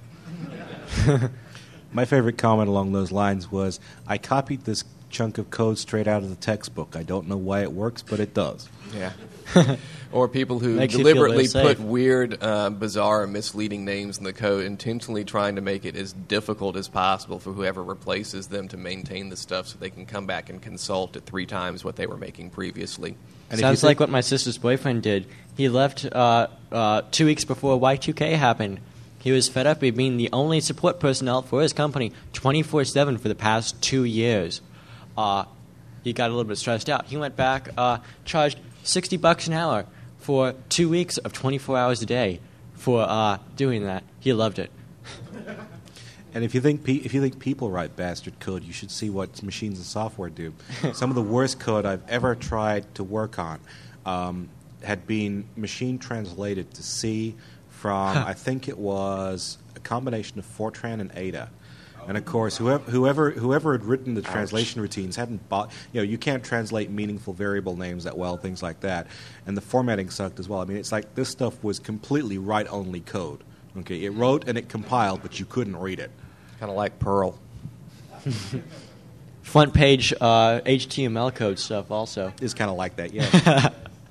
My favorite comment along those lines was, I copied this chunk of code straight out of the textbook. I don't know why it works, but it does. Yeah. Or people who Makes you feel deliberately less put safe. weird, uh, bizarre, misleading names in the code, intentionally trying to make it as difficult as possible for whoever replaces them to maintain the stuff so they can come back and consult at three times what they were making previously. And Sounds like what my sister's boyfriend did. He left uh, uh, two weeks before Y two K happened. He was fed up with being the only support personnel for his company twenty-four seven for the past two years. Uh, he got a little bit stressed out. He went back, uh, charged sixty bucks an hour for two weeks of twenty-four hours a day for uh, doing that. He loved it. And if you think pe- if you think people write bastard code, you should see what machines and software do. Some of the worst code I've ever tried to work on um, had been machine translated to C from I think it was a combination of Fortran and Ada. And of course, whoever whoever, whoever had written the translation routines hadn't bought. You know, you can't translate meaningful variable names that well, things like that, and the formatting sucked as well. I mean, it's like this stuff was completely write-only code. Okay, it wrote and it compiled, but you couldn't read it. Kind of like Perl. Front page uh, H T M L code stuff also is kind of like that. Yeah.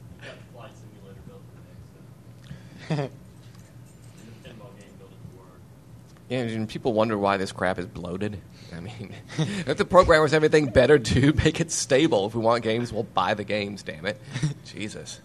Yeah, and people wonder why this crap is bloated. I mean, if the programmers have anything better to do, make it stable. If we want games, we'll buy the games, damn it. Jesus.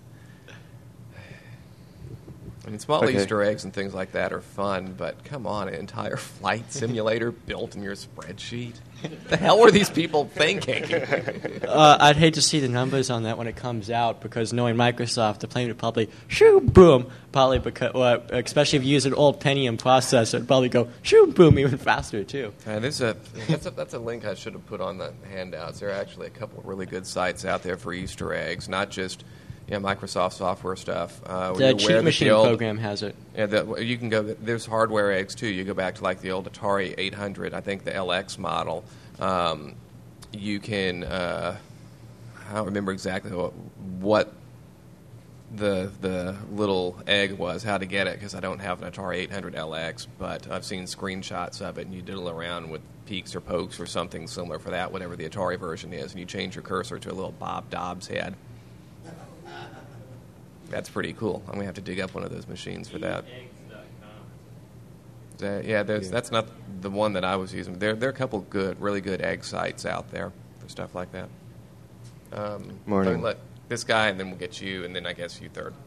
I mean, small Okay. Easter eggs and things like that are fun, but come on, an entire flight simulator built in your spreadsheet? The hell were these people thinking? uh, I'd hate to see the numbers on that when it comes out, because knowing Microsoft, the plane would probably shoo boom, probably because, well, especially if you use an old Pentium processor, it'd probably go shoo boom even faster too. Uh, there's a that's a that's a link I should have put on the handouts. There are actually a couple of really good sites out there for Easter eggs, not just yeah Microsoft software stuff. Uh, The you Cheat wear Machine the old- program has it. Yeah, the, you can go. There's hardware eggs too. You go back to like the old Atari eight hundred, I think the L X model. Um, you can. Uh, I don't remember exactly what, what the the little egg was, how to get it, because I don't have an Atari eight hundred L X, but I've seen screenshots of it, and you diddle around with peaks or pokes or something similar for that, whatever the Atari version is, and you change your cursor to a little Bob Dobbs head. That's pretty cool. I'm going to have to dig up one of those machines for that. That- yeah, there's, Yeah. that's not the one that I was using. There, there are a couple good, really good egg sites out there for stuff like that. Um, Morning. so let this guy, and then we'll get you, and then I guess you third.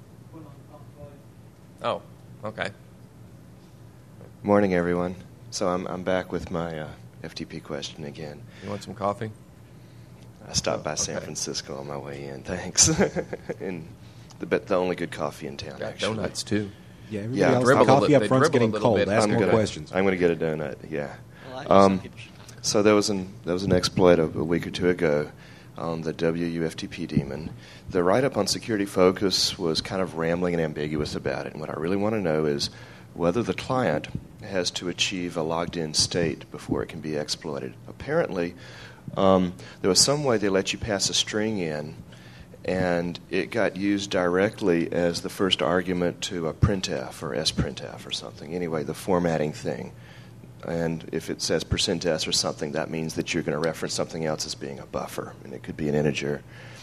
Oh, okay. Morning, everyone. So I'm I'm back with my uh, F T P question again. You want some coffee? I stopped by Oh, San okay. Francisco on my way in. Thanks. And the bet the only good coffee in town. Got actually. donuts, too. Yeah, everybody yeah. else, dribble the a coffee li- up they front's dribble a getting little cold. bit. Ask I'm more gonna, questions. I'm going to get a donut. Yeah. Well, I know some Um, people should. so there was an there was an exploit a, a week or two ago on the W U F T P daemon. The write-up on Security Focus was kind of rambling and ambiguous about it. And what I really want to know is whether the client has to achieve a logged-in state before it can be exploited. Apparently, um, there was some way they let you pass a string in, and it got used directly as the first argument to a printf or sprintf or something. Anyway, the formatting thing. And if it says percent %s or something, that means that you're going to reference something else as being a buffer, and it could be an integer.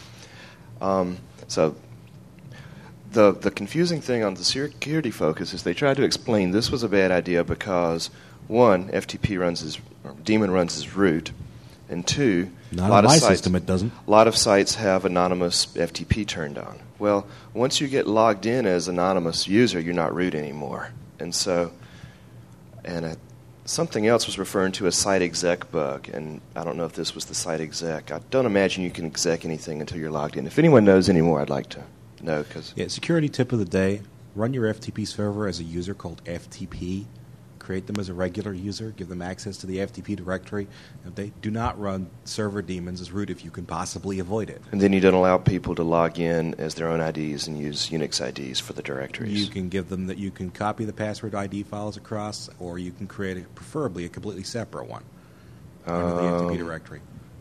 Um, so the the confusing thing on the Security Focus is they tried to explain this was a bad idea because, one, F T P runs as, or daemon runs as root, and two, Not a lot on my of sites, system, it doesn't. A lot of sites have anonymous F T P turned on. Well, once you get logged in as anonymous user, you're not root anymore. And so, and a, something else was referring to a site exec bug, and I don't know if this was the site exec. I don't imagine you can exec anything until you're logged in. If anyone knows any more, I'd like to know. Cause Yeah, security tip of the day: run your F T P server as a user called F T P. Create them as a regular user. Give them access to the F T P directory. If they do not run server daemons as root if you can possibly avoid it. And then you don't allow people to log in as their own I Ds and use Unix I Ds for the directories. You can give them that. You can copy the password I D files across, or you can create, a, preferably, a completely separate one under the F T P Um, directory.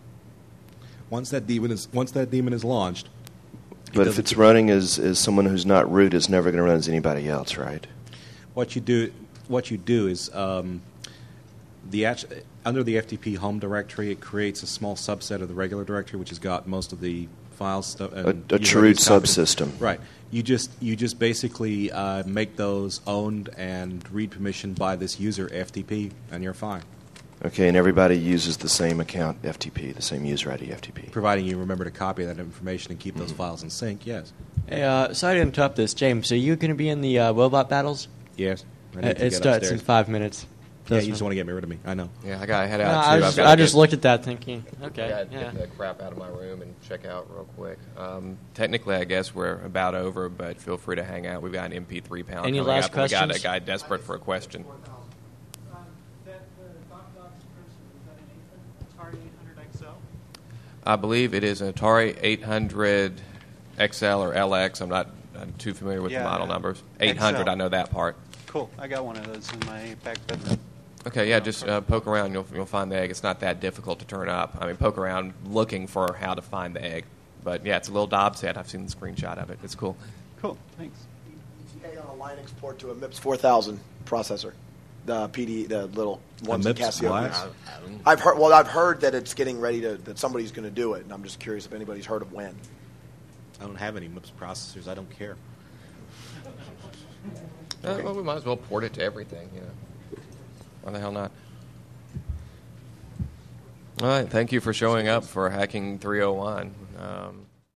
Once that daemon is once that daemon is launched, But if doesn't it's keep- running as, as someone who's not root, it's never going to run as anybody else, right? what you do what you do is um, the act- under the F T P home directory, it creates a small subset of the regular directory, which has got most of the files. Stu- and A- a you've true already root copied- subsystem. subsystem. Right. You just you just basically uh, make those owned and read permissioned by this user F T P, and you're fine. Okay, and everybody uses the same account F T P, the same user I D F T P. Providing you remember to copy that information and keep those Mm-hmm. files in sync. Yes. Hey, uh, sorry to interrupt this, James. Are you going to be in the uh, robot battles? Yes. I need Uh, to it get starts upstairs. in five minutes. Yeah, you just want to get rid of me. I know. Yeah, I got to head No, out, I too. just, I've gotta I just get- looked at that thinking, okay, I gotta yeah. get the crap out of my room and check out real quick. Um, technically, I guess we're about over, but feel free to hang out. We've got an M P three pound Any coming last up, and we got a questions? guy desperate for a question. I believe it is an Atari eight hundred X L or L X. I'm not I'm too familiar with Yeah, the model yeah. numbers. eight hundred, X L. I know that part. Cool. I got one of those in my back bedroom. Okay, yeah, just uh, poke around. You'll you'll find the egg. It's not that difficult to turn up. I mean, poke around looking for how to find the egg. But yeah, it's a little Dobbs head. I've seen the screenshot of it. It's cool. Cool. Thanks. E T A on a Linux port to a MIPS four thousand processor. The P D, the little ones that MIPS Casio. what? makes. I've heard. Well, I've heard that it's getting ready to. That somebody's going to do it, and I'm just curious if anybody's heard of when. I don't have any MIPS processors. I don't care. Uh, well, we might as well port it to everything. You know, why the hell not? All right. Thank you for showing up for Hacking three oh one. Um,